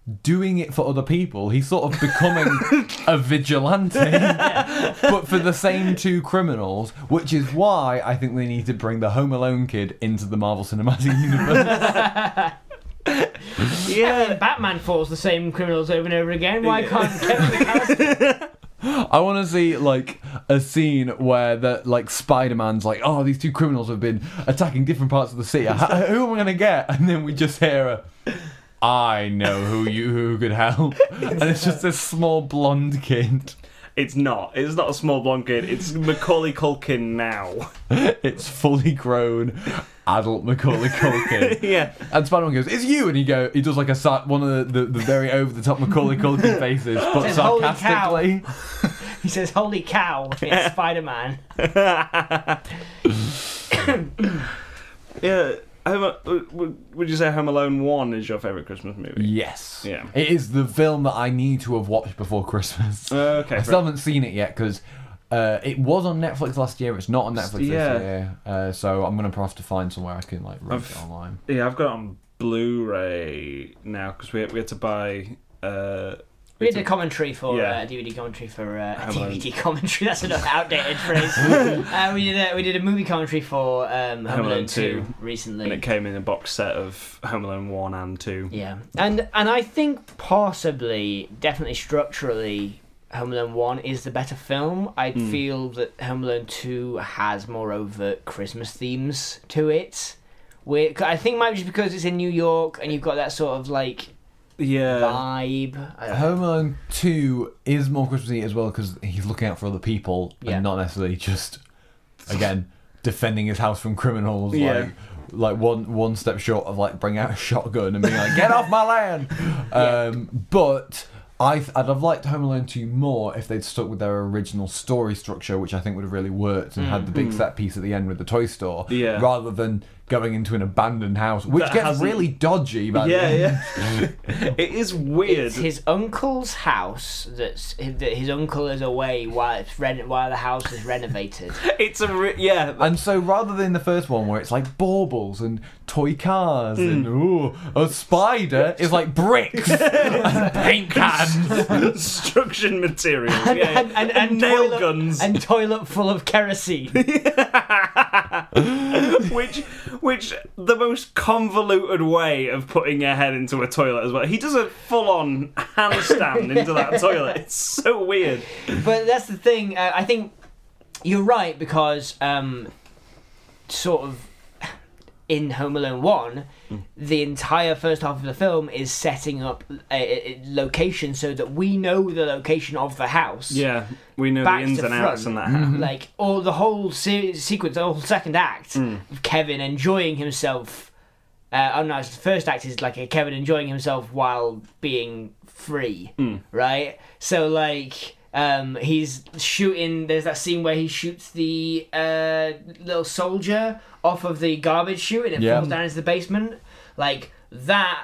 doing it for other people. He's sort of becoming a vigilante, but for the same two criminals, which is why I think they need to bring the Home Alone kid into the Marvel Cinematic Universe. Yeah, Batman falls the same criminals over and over again. Why can't Kevin McAllister? I want to see like a scene where that like Spider-Man's like, oh, these two criminals have been attacking different parts of the city. How, who am I gonna get? And then we just hear a, I know who you who could help, and it's just this small blonde kid. It's not. It's not a small blonde kid. It's Macaulay Culkin now. It's fully grown adult Macaulay Culkin. Yeah. And Spider-Man goes, "It's you," and he go, he does like a sa- one of the, the, the very over the top Macaulay Culkin faces, but Says, "Holy cow." sarcastically. He says, "Holy cow!" It's Spider-Man. Yeah. Home, would you say Home Alone one is your favourite Christmas movie? Yes. Yeah. It is the film that I need to have watched before Christmas. Uh, okay. I still haven't seen it yet because uh, it was on Netflix last year. It's not on Netflix Yeah. this year, uh, so I'm gonna have to find somewhere I can like rent I've- it online. Yeah, I've got it on Blu-ray now because we, we had to buy. Uh, We did a commentary for Yeah. uh, D V D commentary for uh, Home D Alone. V D commentary. That's an outdated phrase. uh, we did a, we did a movie commentary for um, Home, Home Alone Alone two two. recently. and it came in a box set of Home Alone one and two. Yeah, and and I think possibly, definitely structurally, Home Alone one is the better film. I Mm. feel that Home Alone two has more overt Christmas themes to it. Where, I think it might be just because it's in New York and you've got that sort of like Yeah. vibe. I don't know. Home Alone two is more Christmassy as well because he's looking out for other people Yeah. and not necessarily just, again, defending his house from criminals. Yeah. Like, like one one step short of like bringing out a shotgun and being like, "Get off my land!" Yeah. Um, but I I'd have liked Home Alone two more if they'd stuck with their original story structure, which I think would have really worked and had the big Mm. set piece at the end with the toy store, Yeah. rather than going into an abandoned house, which That gets hasn't- really dodgy. By the Yeah, end. yeah. It is weird. It's his uncle's house that's that his uncle is away while it's reno- while the house is renovated. It's a re- yeah. And so rather than the first one where it's like baubles and toy cars and ooh, a spider, it's like bricks and paint cans. Construction materials. Yeah, and, yeah. and, and, and nail toilet, guns. and toilet full of kerosene. which which the most convoluted way of putting your head into a toilet as well. He does a full-on handstand into that toilet. It's so weird. But that's the thing. Uh, I think you're right because um, sort of in Home Alone one, the entire first half of the film is setting up a, a location so that we know the location of the house. Yeah, we know Back the ins to and outs front. in that house. Like all the whole se- sequence, the whole second act of Kevin enjoying himself. Uh, oh no, it's the first act is like a Kevin enjoying himself while being free, right? So like. Um, he's shooting. There's that scene where he shoots the uh, little soldier off of the garbage chute and it Yeah. falls down into the basement. Like that.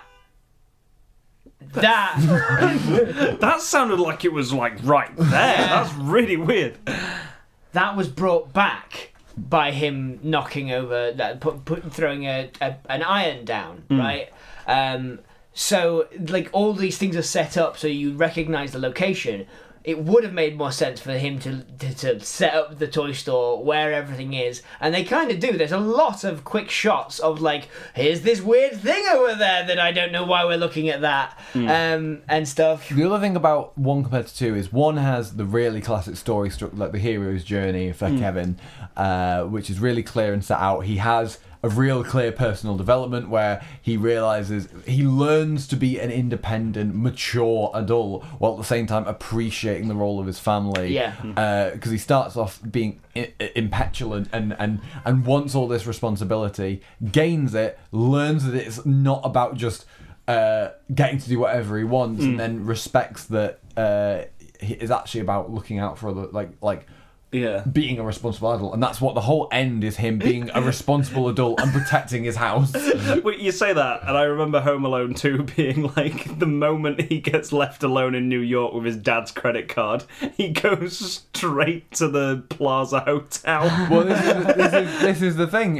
That. That sounded like it was like right there. That's really weird. that was brought back by him knocking over that, put, put throwing a, a an iron down, right? Um, so like all these things are set up so you recognize the location. It would have made more sense for him to, to to set up the toy store where everything is, and they kind of do. There's a lot of quick shots of like, here's this weird thing over there that I don't know why we're looking at that, um, and stuff. The other thing about one compared to two is one has the really classic story structure, like the hero's journey for Kevin, uh, which is really clear and set out. He has a real clear personal development where he realizes he learns to be an independent, mature adult while at the same time appreciating the role of his family. Yeah. Because he starts off being I- I- impetulant and, and, and wants all this responsibility, gains it, learns that it's not about just uh, getting to do whatever he wants, and then respects that uh, it is actually about looking out for other, like like. Yeah. being a responsible adult, and that's what the whole end is, him being a responsible adult and protecting his house. Wait, you say that, and I remember Home Alone two being like the moment he gets left alone in New York with his dad's credit card, he goes straight to the Plaza Hotel. Well, this is, this is this is the thing: is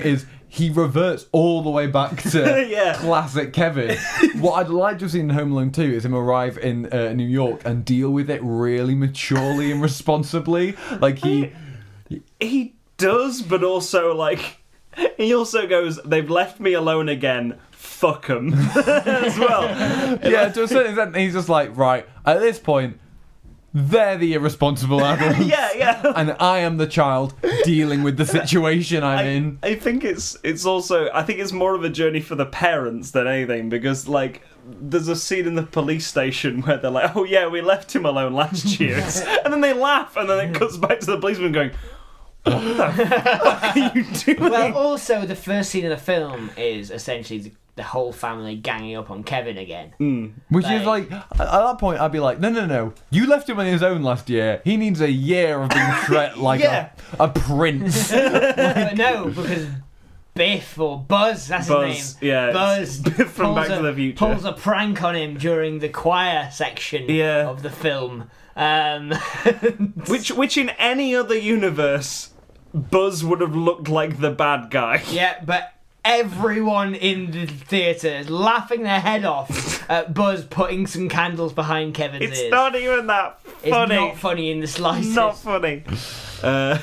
he reverts all the way back to Yeah. classic Kevin. What I'd like to see in Home Alone two is him arrive in uh, New York and deal with it really maturely and responsibly. Like he, He does, but also, like, he also goes, they've left me alone again, fuck 'em, as well. yeah, to a certain extent, he's just like, right, at this point, they're the irresponsible adults. Yeah, yeah. And I am the child dealing with the situation I'm I, in. I think it's it's also I think it's more of a journey for the parents than anything, because like there's a scene in the police station where they're like, oh yeah, we left him alone last year, and then they laugh, and then it cuts back to the policeman going, what the fuck are you doing? Well, also the first scene of the film is essentially the, the whole family ganging up on Kevin again. Which is like, at that point, I'd be like, no, no, no. You left him on his own last year. He needs a year of being treated like Yeah. a, a prince. But no, because Biff or Buzz, that's Buzz, his name. yeah, Buzz it's Biff from pulls Back a, to the Future. pulls a prank on him during the choir section Yeah. of the film. Um, Which, which in any other universe, Buzz would have looked like the bad guy. yeah, but everyone in the theatre is laughing their head off at Buzz putting some candles behind Kevin's It's ears. not even that It's funny. not funny in the slightest. Not funny. Uh,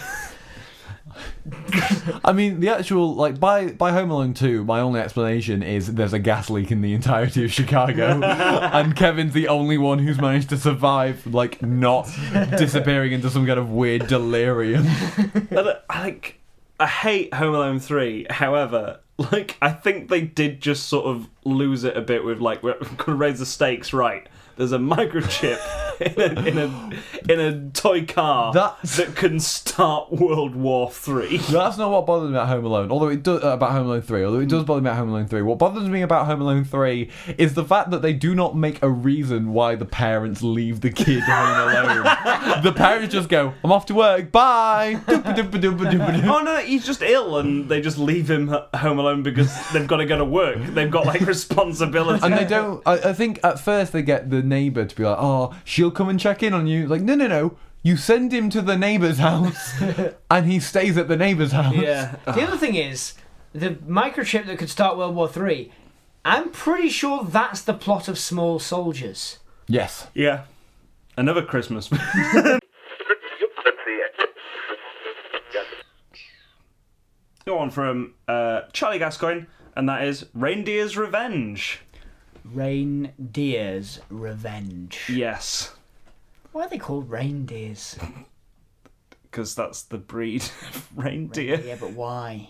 I mean, the actual, like, by, by Home Alone two, my only explanation is there's a gas leak in the entirety of Chicago, and Kevin's the only one who's managed to survive, like, not disappearing into some kind of weird delirium. and, I like, I hate Home Alone three. However, like, I think they did just sort of lose it a bit with like, we're going to raise the stakes right. There's a microchip in a, in a in a toy car That's- that can start World War Three. That's not what bothers me about Home Alone, although it does uh, about Home Alone three. Although it does bother me about Home Alone three. What bothers me about Home Alone three is the fact that they do not make a reason why the parents leave the kid home alone. The parents just go, "I'm off to work, bye." Doopa-doopa-doopa-doopa-doo. Oh no, he's just ill, and they just leave him h- home alone because they've got to go to work. They've got like responsibility. And they don't. I, I think at first they get the neighbour to be like, "Oh, she'll come and check in on you." Like, no, no, no. You send him to the neighbour's house, and he stays at the neighbour's house. Yeah. The other thing is, the microchip that could start World War Three, I'm pretty sure that's the plot of Small Soldiers. Yes. Yeah. Another Christmas. Go on from uh, Charlie Gascoigne, and that is Reindeer's Revenge. Reindeer's Revenge. Yes. Why are they called reindeers? Because that's the breed of reindeer. Yeah, but why?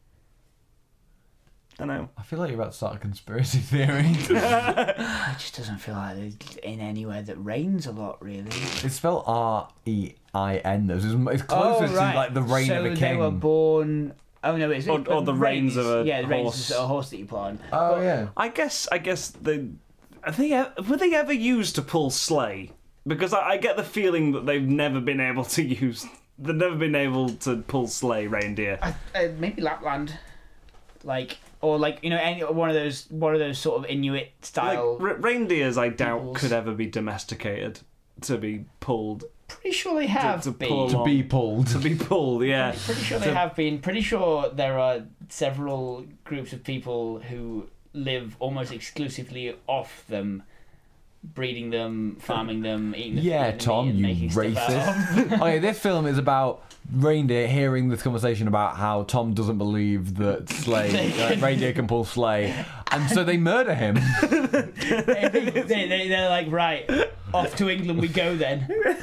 I know. I feel like you're about to start a conspiracy theory. It just doesn't feel like it's in anywhere that rains a lot, really. It's spelled R E I N, though. So it's it's closer to like the reign so of a they were king. born. Oh no, it's Or- it- or the reins of a yeah, the reins horse. of a horse that you put on. Oh yeah. I guess. I guess they. Are they e- were they ever used to pull sleigh? Because I, I get the feeling that they've never been able to use. They've never been able to pull sleigh reindeer. Uh, uh, maybe Lapland, like or like you know any one of those one of those sort of Inuit Like style. re- reindeers, I doubt peoples. could ever be domesticated to be pulled. Pretty sure they have to been. pull To be pulled. To be pulled, yeah. Pretty sure they To- have been. Pretty sure there are several groups of people who live almost exclusively off them, breeding them, farming them, eating the Yeah, food and Tom, meat and you making stuff out of racist. Okay, this film is about reindeer hearing this conversation about how Tom doesn't believe that sleigh, like, reindeer can pull sleigh, and so they murder him. they, they, they, they're like, right, off to England we go then.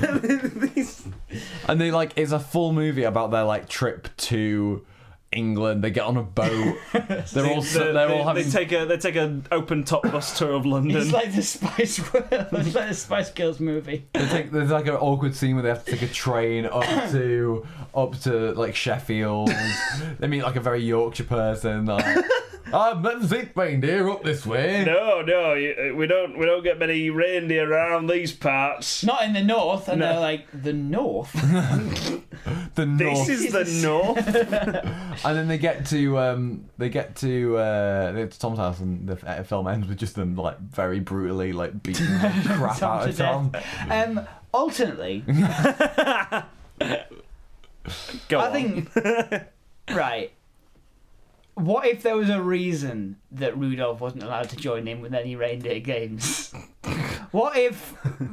And they like it's a full movie about their like trip to England. They get on a boat. They're all They- they're they, all having. they take a they take an open top bus tour of London. It's like the Spice it's like the Spice Girls movie. They take, there's like an awkward scene where they have to take a train up to up to like Sheffield. They meet like a very Yorkshire person. Like, I've never seen reindeer up this way. No, no, you- we don't we don't get many reindeer around these parts. Not in the north, and No. they're like, the north? The This north. is the north. And then they get to um, they get to uh, they get to Tom's house, and the f- film ends with just them like very brutally like beating the crap Tom out to of Tom. death. Um, alternately, Go I on. think right. what if there was a reason that Rudolph wasn't allowed to join in with any reindeer games? What if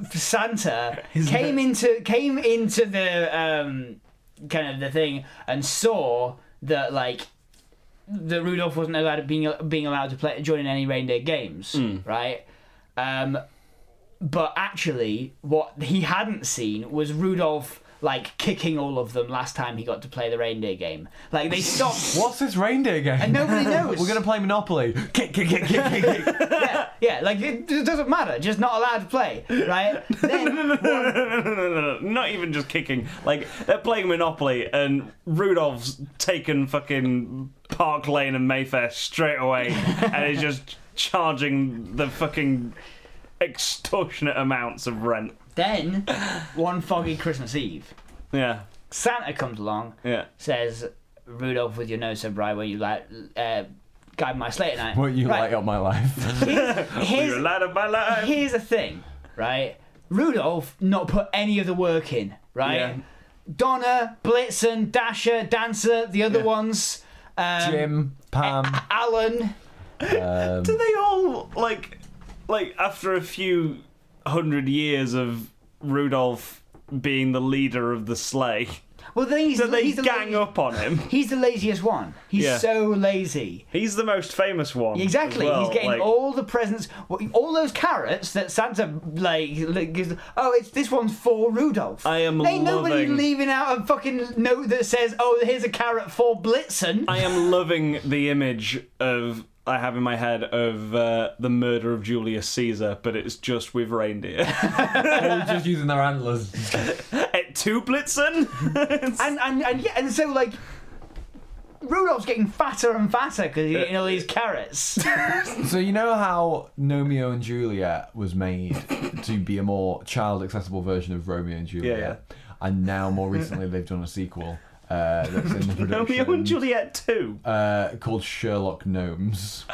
Santa came into came into the um, kind of the thing and saw that like that Rudolph wasn't allowed to being being allowed to play join in any reindeer games, Mm. right? Um, but actually, what he hadn't seen was Rudolph like kicking all of them last time he got to play the reindeer game. Like they stopped. What's this reindeer game? And nobody knows. We're gonna play Monopoly. Kick, kick, kick, kick, kick, kick. yeah, yeah, like it, it doesn't matter. Just not allowed to play, right? Then, no, no, no, no, no, no, not even just kicking. Like, they're playing Monopoly, and Rudolph's taken fucking Park Lane and Mayfair straight away, and is just charging the fucking extortionate amounts of rent. then, one foggy Christmas Eve, Yeah, Santa comes along, yeah. says, "Rudolph, with your nose so bright, won't you like uh, guide my sleigh tonight?" Won't you right. light up my life? Here's, here's, You're a light of my life. here's the thing, right? Rudolph not put any of the work in, right? Yeah. Donna, Blitzen, Dasher, Dancer, the other Yeah. ones, um, Jim, Pam. A- Alan. Um, Do they all, like, like after a few hundred years of Rudolph being the leader of the sleigh, Well, the thing is, do they he's the gang la- up on him? He's the laziest one. He's Yeah. so lazy. He's the most famous one. Exactly. as well, He's getting like- all the presents, all those carrots that Santa like. like gives, oh, it's this one's for Rudolph. I am Ain't nobody loving- leaving out a fucking note that says, "Oh, here's a carrot for Blitzen." I am loving the image of I have in my head of uh, the murder of Julius Caesar, but it's just with reindeer. all just using their antlers. At two Blitzen. and and and yeah, and so like. Rudolph's getting fatter and fatter because he's eating all these carrots. So you know how Romeo and Juliet was made to be a more child-accessible version of Romeo and Juliet, Yeah, yeah. and now more recently they've done a sequel uh, that's in the production. Romeo and Juliet two. uh, called Sherlock Gnomes.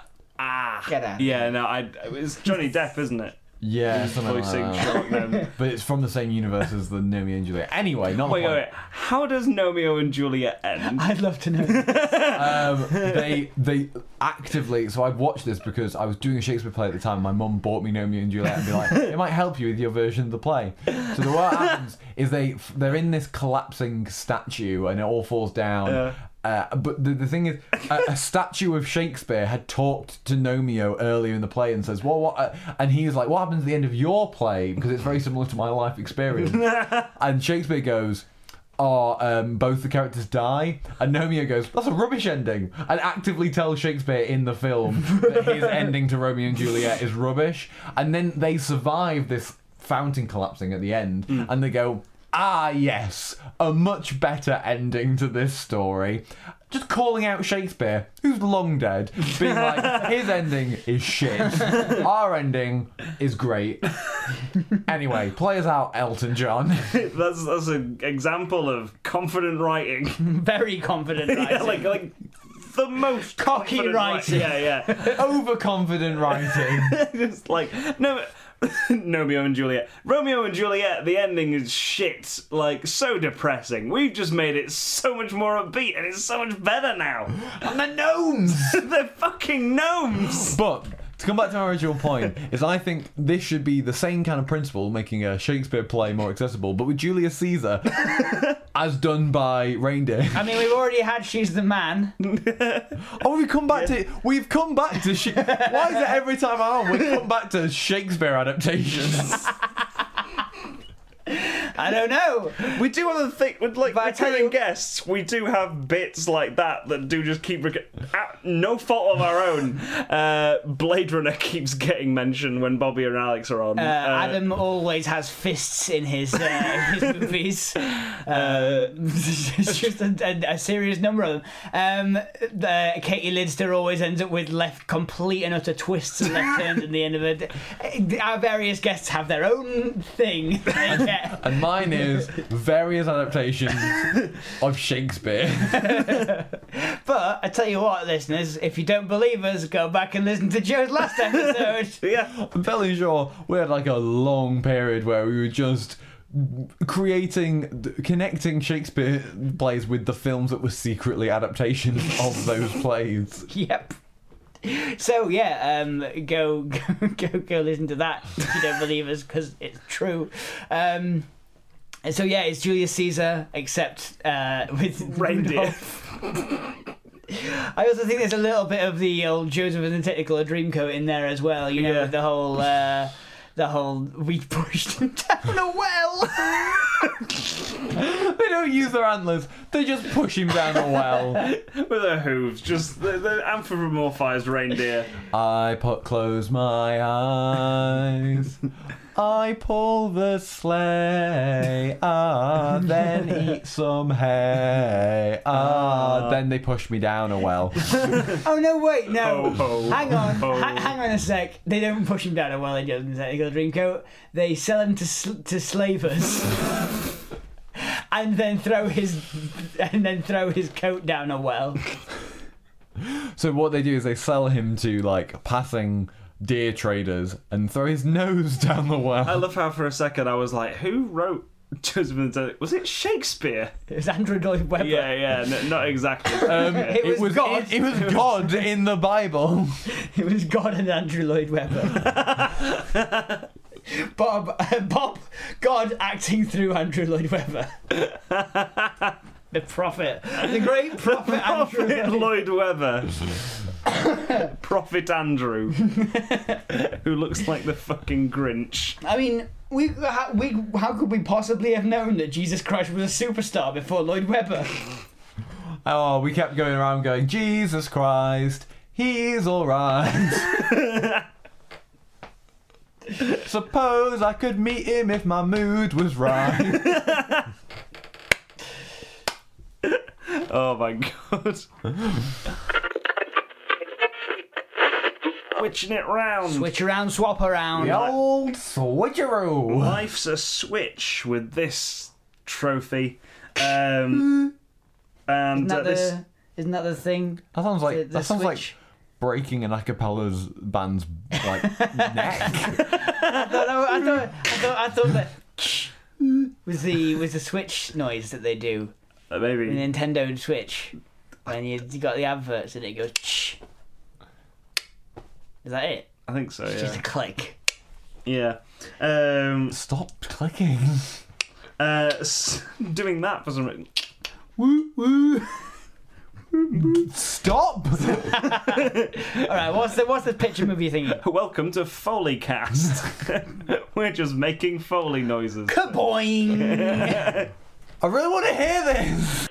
Ah. Get out. Yeah, no, I. It's Johnny Depp, isn't it? Yeah, something like Voicing that. Sherlock Gnomes. But it's from the same universe as the Romeo and Juliet. Anyway, not the Wait, point. wait, wait. How does Romeo and Juliet end? I'd love to know. um, they they actively. So I watched this because I was doing a Shakespeare play at the time. My mum bought me Romeo and Juliet and be like, it might help you with your version of the play. So the, what happens is they they're in this collapsing statue and it all falls down. Yeah. Uh, but the, the thing is, a, a statue of Shakespeare had talked to Romeo earlier in the play and says, "Well, what?" Uh, and he's like, "What happens at the end of your play?" Because it's very similar to my life experience. And Shakespeare goes, "Oh, um, both the characters die." And Romeo goes, "That's a rubbish ending," and actively tells Shakespeare in the film that his ending to Romeo and Juliet is rubbish. And then they survive this fountain collapsing at the end, and they go, "Ah, yes, a much better ending to this story." Just calling out Shakespeare, who's long dead, being like, his ending is shit. Our ending is great. Anyway, play us out, Elton John. That's that's an example of confident writing. Very confident writing. Yeah, like like the most Cocky confident writing. wri- Yeah, yeah. Overconfident writing. Just like no. Romeo and Juliet. Romeo and Juliet, the ending is shit. Like, so depressing. We've just made it so much more upbeat and it's so much better now. And the gnomes! They're fucking gnomes! But to come back to my original point, is I think this should be the same kind of principle, making a Shakespeare play more accessible, but with Julius Caesar, as done by reindeer. I mean, we've already had She's the Man. Oh, we come back to we've come back to. Sh- Why is it every time I'm on we come back to Shakespeare adaptations? I don't know. We do other things with like But I tell recurring you- guests. We do have bits like that that do just keep rec- at no fault of our own. Uh, Blade Runner keeps getting mentioned when Bobby and Alex are on. Uh, Uh, Adam always has fists in his uh, his movies. Uh, it's just a, a, a serious number of them. Um, the, Katie Lidster always ends up with left complete and utter twists and left turns at the end of it. Our various guests have their own thing. They get. And mine is various adaptations of Shakespeare. But I tell you what, listeners, if you don't believe us, go back and listen to Joe's last episode. yeah. I'm fairly sure we had like a long period where we were just creating, connecting Shakespeare plays with the films that were secretly adaptations of those plays. Yep. So yeah, um, go, go go go listen to that if you don't believe us, because it's true. Um, and so yeah, it's Julius Caesar, except uh, with Reindeer. I also think there's a little bit of the old Joseph and the Technicolor Dreamcoat in there as well. You know, Yeah. the whole uh, the whole we pushed him down a well. They don't use their antlers, they just push him down a well. With their hooves, just the, the anthropomorphized reindeer. I put close my eyes. I pull the sleigh. Ah, then eat some hay. Ah, then they push me down a well. Oh no! Wait, no. Ho, ho, hang on, ho. ha- hang on a sec. They don't push him down a well in Joseph and the Technicolor Dreamcoat. They sell him to sl- to slavers, and then throw his and then throw his coat down a well. So what they do is they sell him to like passing deer traders and throw his nose down the well. I love how for a second I was like, who wrote Joseph and the Was it Shakespeare? It was Andrew Lloyd Webber. Yeah, yeah, n- not exactly. Um, It was God. It, it was God in the Bible. It was God and Andrew Lloyd Webber. Bob, uh, Bob, God acting through Andrew Lloyd Webber. The prophet, the great prophet Andrew Prophet Lloyd. Lloyd Webber. Prophet Andrew. Who looks like the fucking Grinch. I mean, we, how, we, how could we possibly have known that Jesus Christ was a superstar before Lloyd Webber? Oh, we kept going around going, Jesus Christ, he's alright. Suppose I could meet him if my mood was right. Oh my god. Switching it round. Switch around, swap around. The old switcheroo. Life's a switch with this trophy. Um, and Isn't that, uh, this. the, isn't that the thing? That sounds like The- the that sounds like switch? breaking an acapella's band's like neck. I thought, I thought, I thought, I thought that was the was the switch noise that they do. Uh, The maybe. Nintendo Switch, when you, you got the adverts and it goes. Shh. Is that it? I think so, It's just yeah. a click. Yeah. Um, Stop clicking. uh, s- doing that for some reason. Woo woo. Stop. All right, what's the what's the picture movie thingy? Welcome to Foleycast. We're just making Foley noises. Kaboing! I really want to hear this.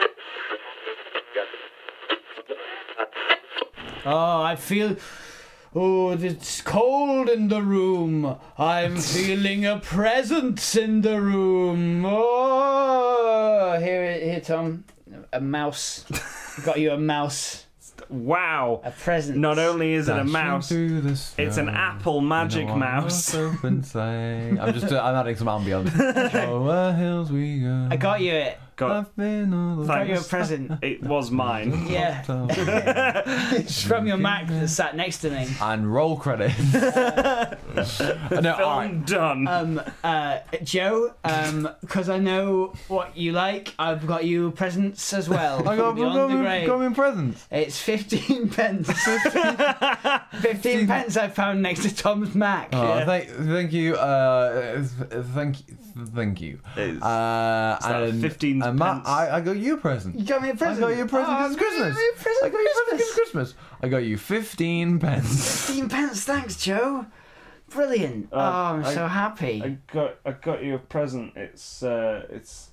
Oh, I feel. Oh, it's cold in the room. I'm feeling a presence in the room. Oh, here, here, Tom. A mouse. Got you a mouse. Wow. A present. Not only is it a Dashing mouse, through the it's an snow. Apple magic In a mouse. open sleigh. I'm just. Uh, I'm adding some ambience. Over hills we go. I got you it. Got, I've been all the Got you a Thanks. present. it was mine. Yeah. It's from your Mac that sat next to me. And roll credit. No, all right. Film done. Um, uh, Joe, um, because I know what you like, I've got you presents as well. I got, from Beyond got, the me, Grave. got me presents. It's fifteen pence. fifteen pence I found next to Tom's Mac. Oh, Yeah. thank, thank you. Uh, thank, thank you. It's- Uh, it's that and, fifteen and Matt, pence. I, I got you a present. You got me a I present. got you a present Oh, because it's Christmas. you a present I got you a present because Christmas. it's Christmas. I got you fifteen pence. fifteen pence, thanks, Joe. Brilliant. Uh, oh, I'm I- so happy. I got I got you a present. It's uh it's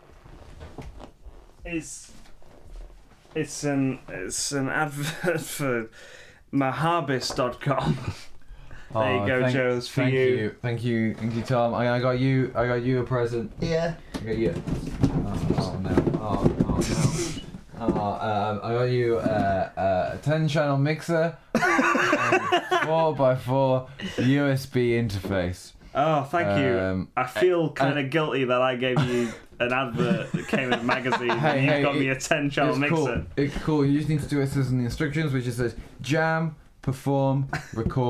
it's it's an it's an advert for maharbis dot com. There you Oh, go, thank, Joe. It's for thank you. Thank you, thank you, Tom. I, I got you. I got you a present. yeah. I got you. Oh, oh no! Oh, oh no! Oh, um, I got you uh, uh, a ten channel mixer, and four by four U S B interface. Oh, thank you. Um, I feel kind uh, of guilty that I gave you an advert that came in a magazine. Hey, and you hey, got me it- a ten channel It's mixer. cool. It's cool. You just need to do what it says in the instructions, which just says jam, perform, record,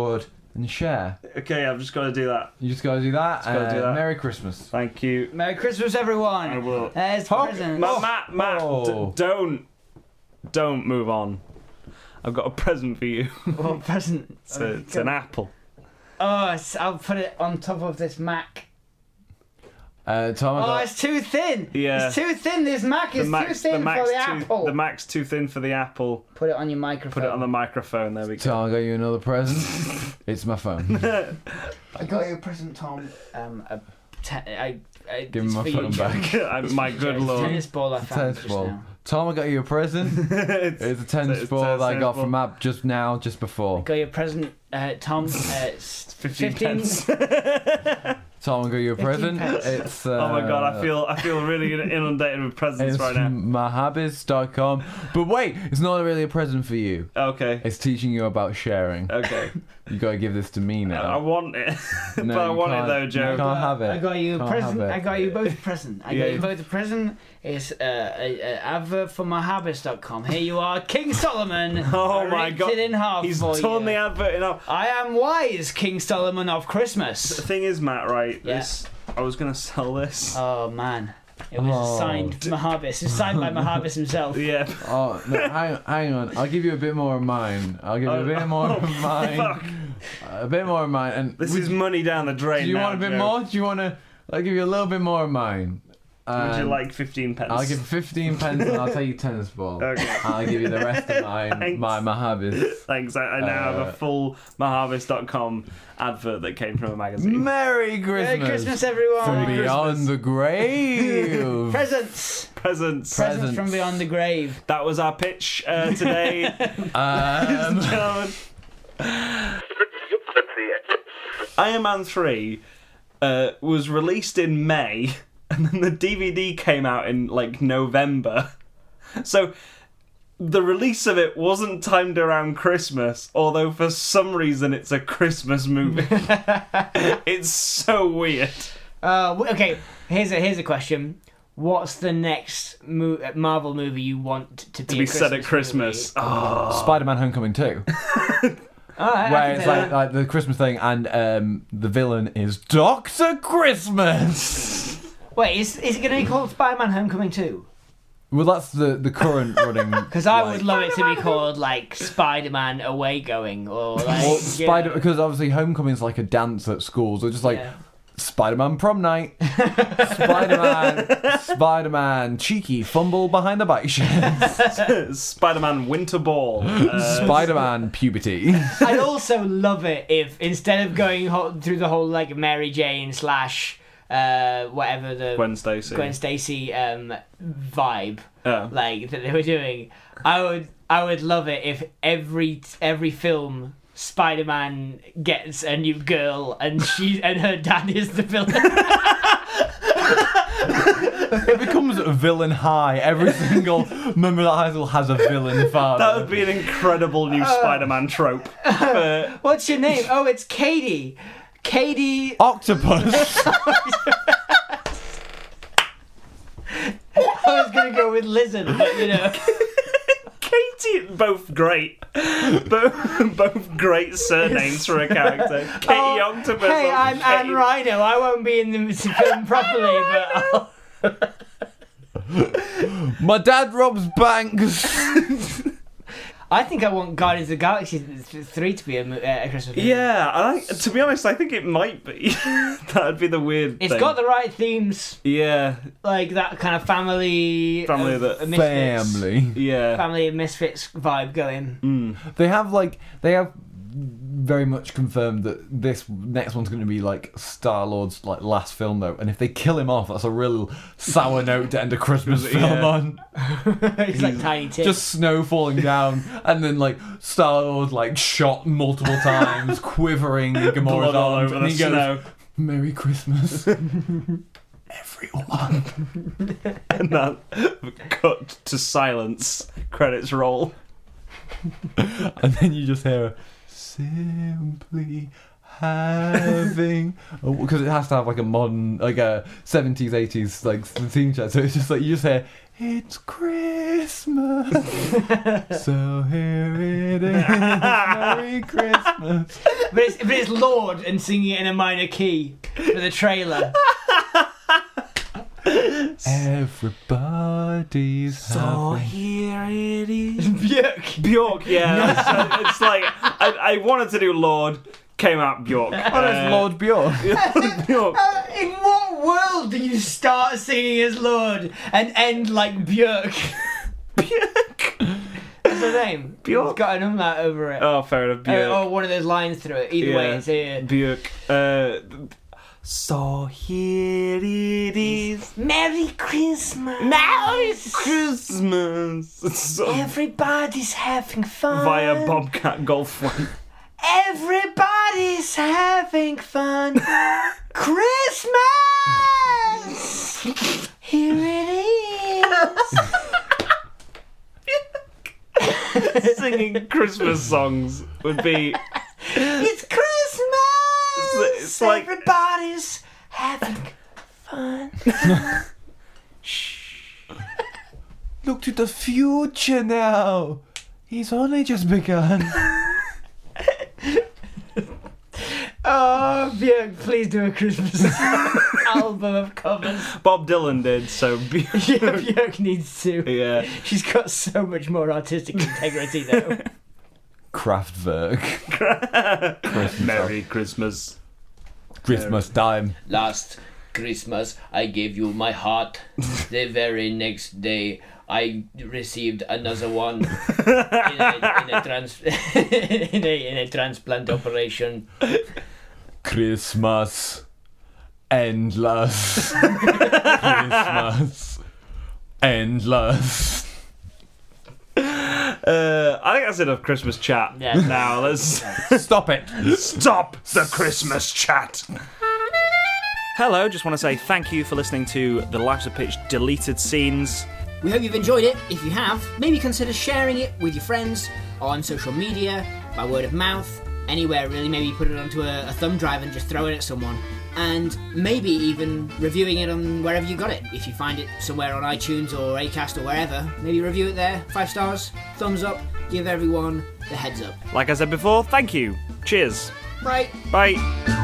and share. Okay, I've just got to do that. You just gotta do that. Just gotta uh, do that. Merry Christmas. Thank you. Merry Christmas, everyone. I will. There's the Oh, present. Matt, Matt, Matt, Oh. d- don't, don't move on. I've got a present for you. What present? It's, a, it's an apple. Oh, it's- I'll put it on top of this Mac. Uh, Tom, I Oh, got- it's too thin. Yeah. It's too thin. This Mac is too thin for the too, apple. the Mac's too thin for the apple. Put it on your microphone. Put it on the microphone. There we go. Tom, I got you another present. It's my phone. I got you a present, Tom. Um, a te- I, I, Give it's me my for you, phone Joe. back. I'm- My good It's a lord. tennis ball I found Tennis just ball. now. Tom, I got you a present. it's, It's a tennis it's ball a that I got tennis from Matt just now, just before. Got you a present, uh, Tom. Uh, it's fifteen, pence. Tom, I got you a fifteen present. pence. It's uh, Oh my god, I feel I feel really inundated with presents it's right now. mahabis dot com. But wait, it's not really a present for you. Okay. It's teaching you about sharing. Okay. You gotta give this to me I now. want it. No, but I you want it can't. though, Joe. You can't have it. I got you a Can't present. have it. I got you both a present. I Yeah. got you both a present. It's uh, a, a advert for mahabis dot com. Here you are, King Solomon. Oh I my ripped god. it in half He's for torn you. the advert in half. I am wise, King Solomon of The Christmas. thing is, Matt, right? Yeah. This I was gonna sell this. Oh man, it was Oh. signed Mahabis. It's signed by Mahabis himself. Yeah. Oh, no, hang, hang on. I'll give you a bit more of mine. I'll give you a Oh, bit more oh, of mine. fuck. A bit more of mine. And This would is you- money down the drain. Do you now, want a bit Joe. more? Do you want to? I'll give you a little bit more of mine. Would you Um, like fifteen pence? I'll give fifteen pence and I'll take you tennis ball. Okay. I'll give you the rest of mine, Thanks. my Mahabis. Thanks. I, I now have Uh, a full mahabis dot com advert that came from a magazine. Merry Christmas! Merry Christmas, everyone. From Merry beyond Christmas. the grave. Presents. Presents. Presents from beyond the grave. That was our pitch uh, today, um, gentlemen. Iron Man three uh, was released in May, and then the D V D came out in like November. So the release of it wasn't timed around Christmas, although for some reason it's a Christmas movie. It's so weird. Uh, w- okay, here's a here's a question. What's the next mo- Marvel movie you want to be To be a set at Christmas. movie? Oh. Spider-Man: Homecoming two, All right, I where can it's say like, that. like the Christmas thing, and um, the villain is Doctor Christmas. Wait, is is it going to be called Spider-Man: Homecoming two? Well, that's the the current running. Because I like- would love it to be called like Spider-Man Away Going or like Well, you Spider know. because obviously Homecoming's like a dance at schools. They're just like Yeah. Spider-Man prom night, Spider-Man, Spider-Man cheeky fumble behind the bike shed, Spider-Man Winter Ball. Uh, Spider-Man puberty. I'd also love it if instead of going ho- through the whole like Mary Jane slash uh, whatever the Gwen Stacy. Gwen Stacy um, vibe Oh. like that they were doing, I would I would love it if every every film Spider-Man gets a new girl and she and her dad is the villain. It becomes a villain high. Every single member of the high school has a villain father. That would be an incredible new Spider-Man trope. Uh, What's your name? Oh, it's Katie. Katie. Octopus. I was gonna go with Lizard, but you know. Katie, both great. Both, both great surnames for a character. Katie Oh, Octopus. Hey, or I'm Katie- Anne Rhino. I won't be in the film properly, but I'll... My dad robs banks. I think I want Guardians of the Galaxy three to be a, mo- uh, a Christmas movie. Yeah, and I, to be honest, I think it might be. That would be the weird It's thing. got the right themes, Yeah, like that kind of family, Family of, that- of misfits, Family. yeah. family of misfits vibe going. Mm. They have like they have very much confirmed that this next one's going to be like Star Lord's like last film though, and if they kill him off, that's a real sour note to end a Christmas film Yeah. on. It's like Tiny Tim. Just snow falling down, and then like Star Lord like shot multiple times, quivering in Gamora's Blood all arms, over and the he goes, snow. "Merry Christmas, everyone." And that cut to silence. Credits roll. And then you just hear, "Simply having, because it has to have like a modern, like a seventies, eighties like theme chat. So it's just like you just hear, "It's Christmas, so here it is, Merry Christmas." But it's, but it's Lord and singing it in a minor key for the trailer. Everybody's So having. here it is. Björk. Bjork, yeah. So it's like I, I wanted to do Lord, came out Bjork. Oh, that's Lord Bjork. Bjork. Uh, in what world do you start singing as Lord and end like Björk? Bjork. That's the name. Björk. It's got an umlaut over it. Oh, fair enough. Bjork. Uh, or one of those lines through it. Either way, Yeah. it's here. Bjork. Uh, so here it is. Merry Christmas. Merry Christmas. It's so Everybody's having fun. via Bobcat Goldthwait. Everybody's having fun. Christmas. Here it is. Singing Christmas songs would be. It's Christmas. It's, it's like Everybody's having fun. Look to the future now. He's only just begun. Oh, Björk, please do a Christmas album of covers. Bob Dylan did. So Bjork. Yeah, Björk needs to. Yeah. She's got so much more artistic integrity, though. Kraftwerk. Christmas. Merry Christmas. Christmas time. Last Christmas, I gave you my heart. The very next day, I received another one in a, in a, trans- in a, in a transplant operation. Christmas. Endless. Christmas. Endless. Uh, I think that's enough Christmas chat. Yeah. Now let's Stop it. stop the Christmas chat. Hello, just want to say thank you for listening to the Life's a Pitch deleted scenes. We hope you've enjoyed it. If you have, maybe consider sharing it with your friends on social media, by word of mouth, anywhere really. Maybe put it onto a, a thumb drive and just throw it at someone. And maybe even reviewing it on wherever you got it. If you find it somewhere on iTunes or Acast or wherever, maybe review it there. Five stars, thumbs up, give everyone the heads up. Like I said before, thank you. Cheers. Right. Bye.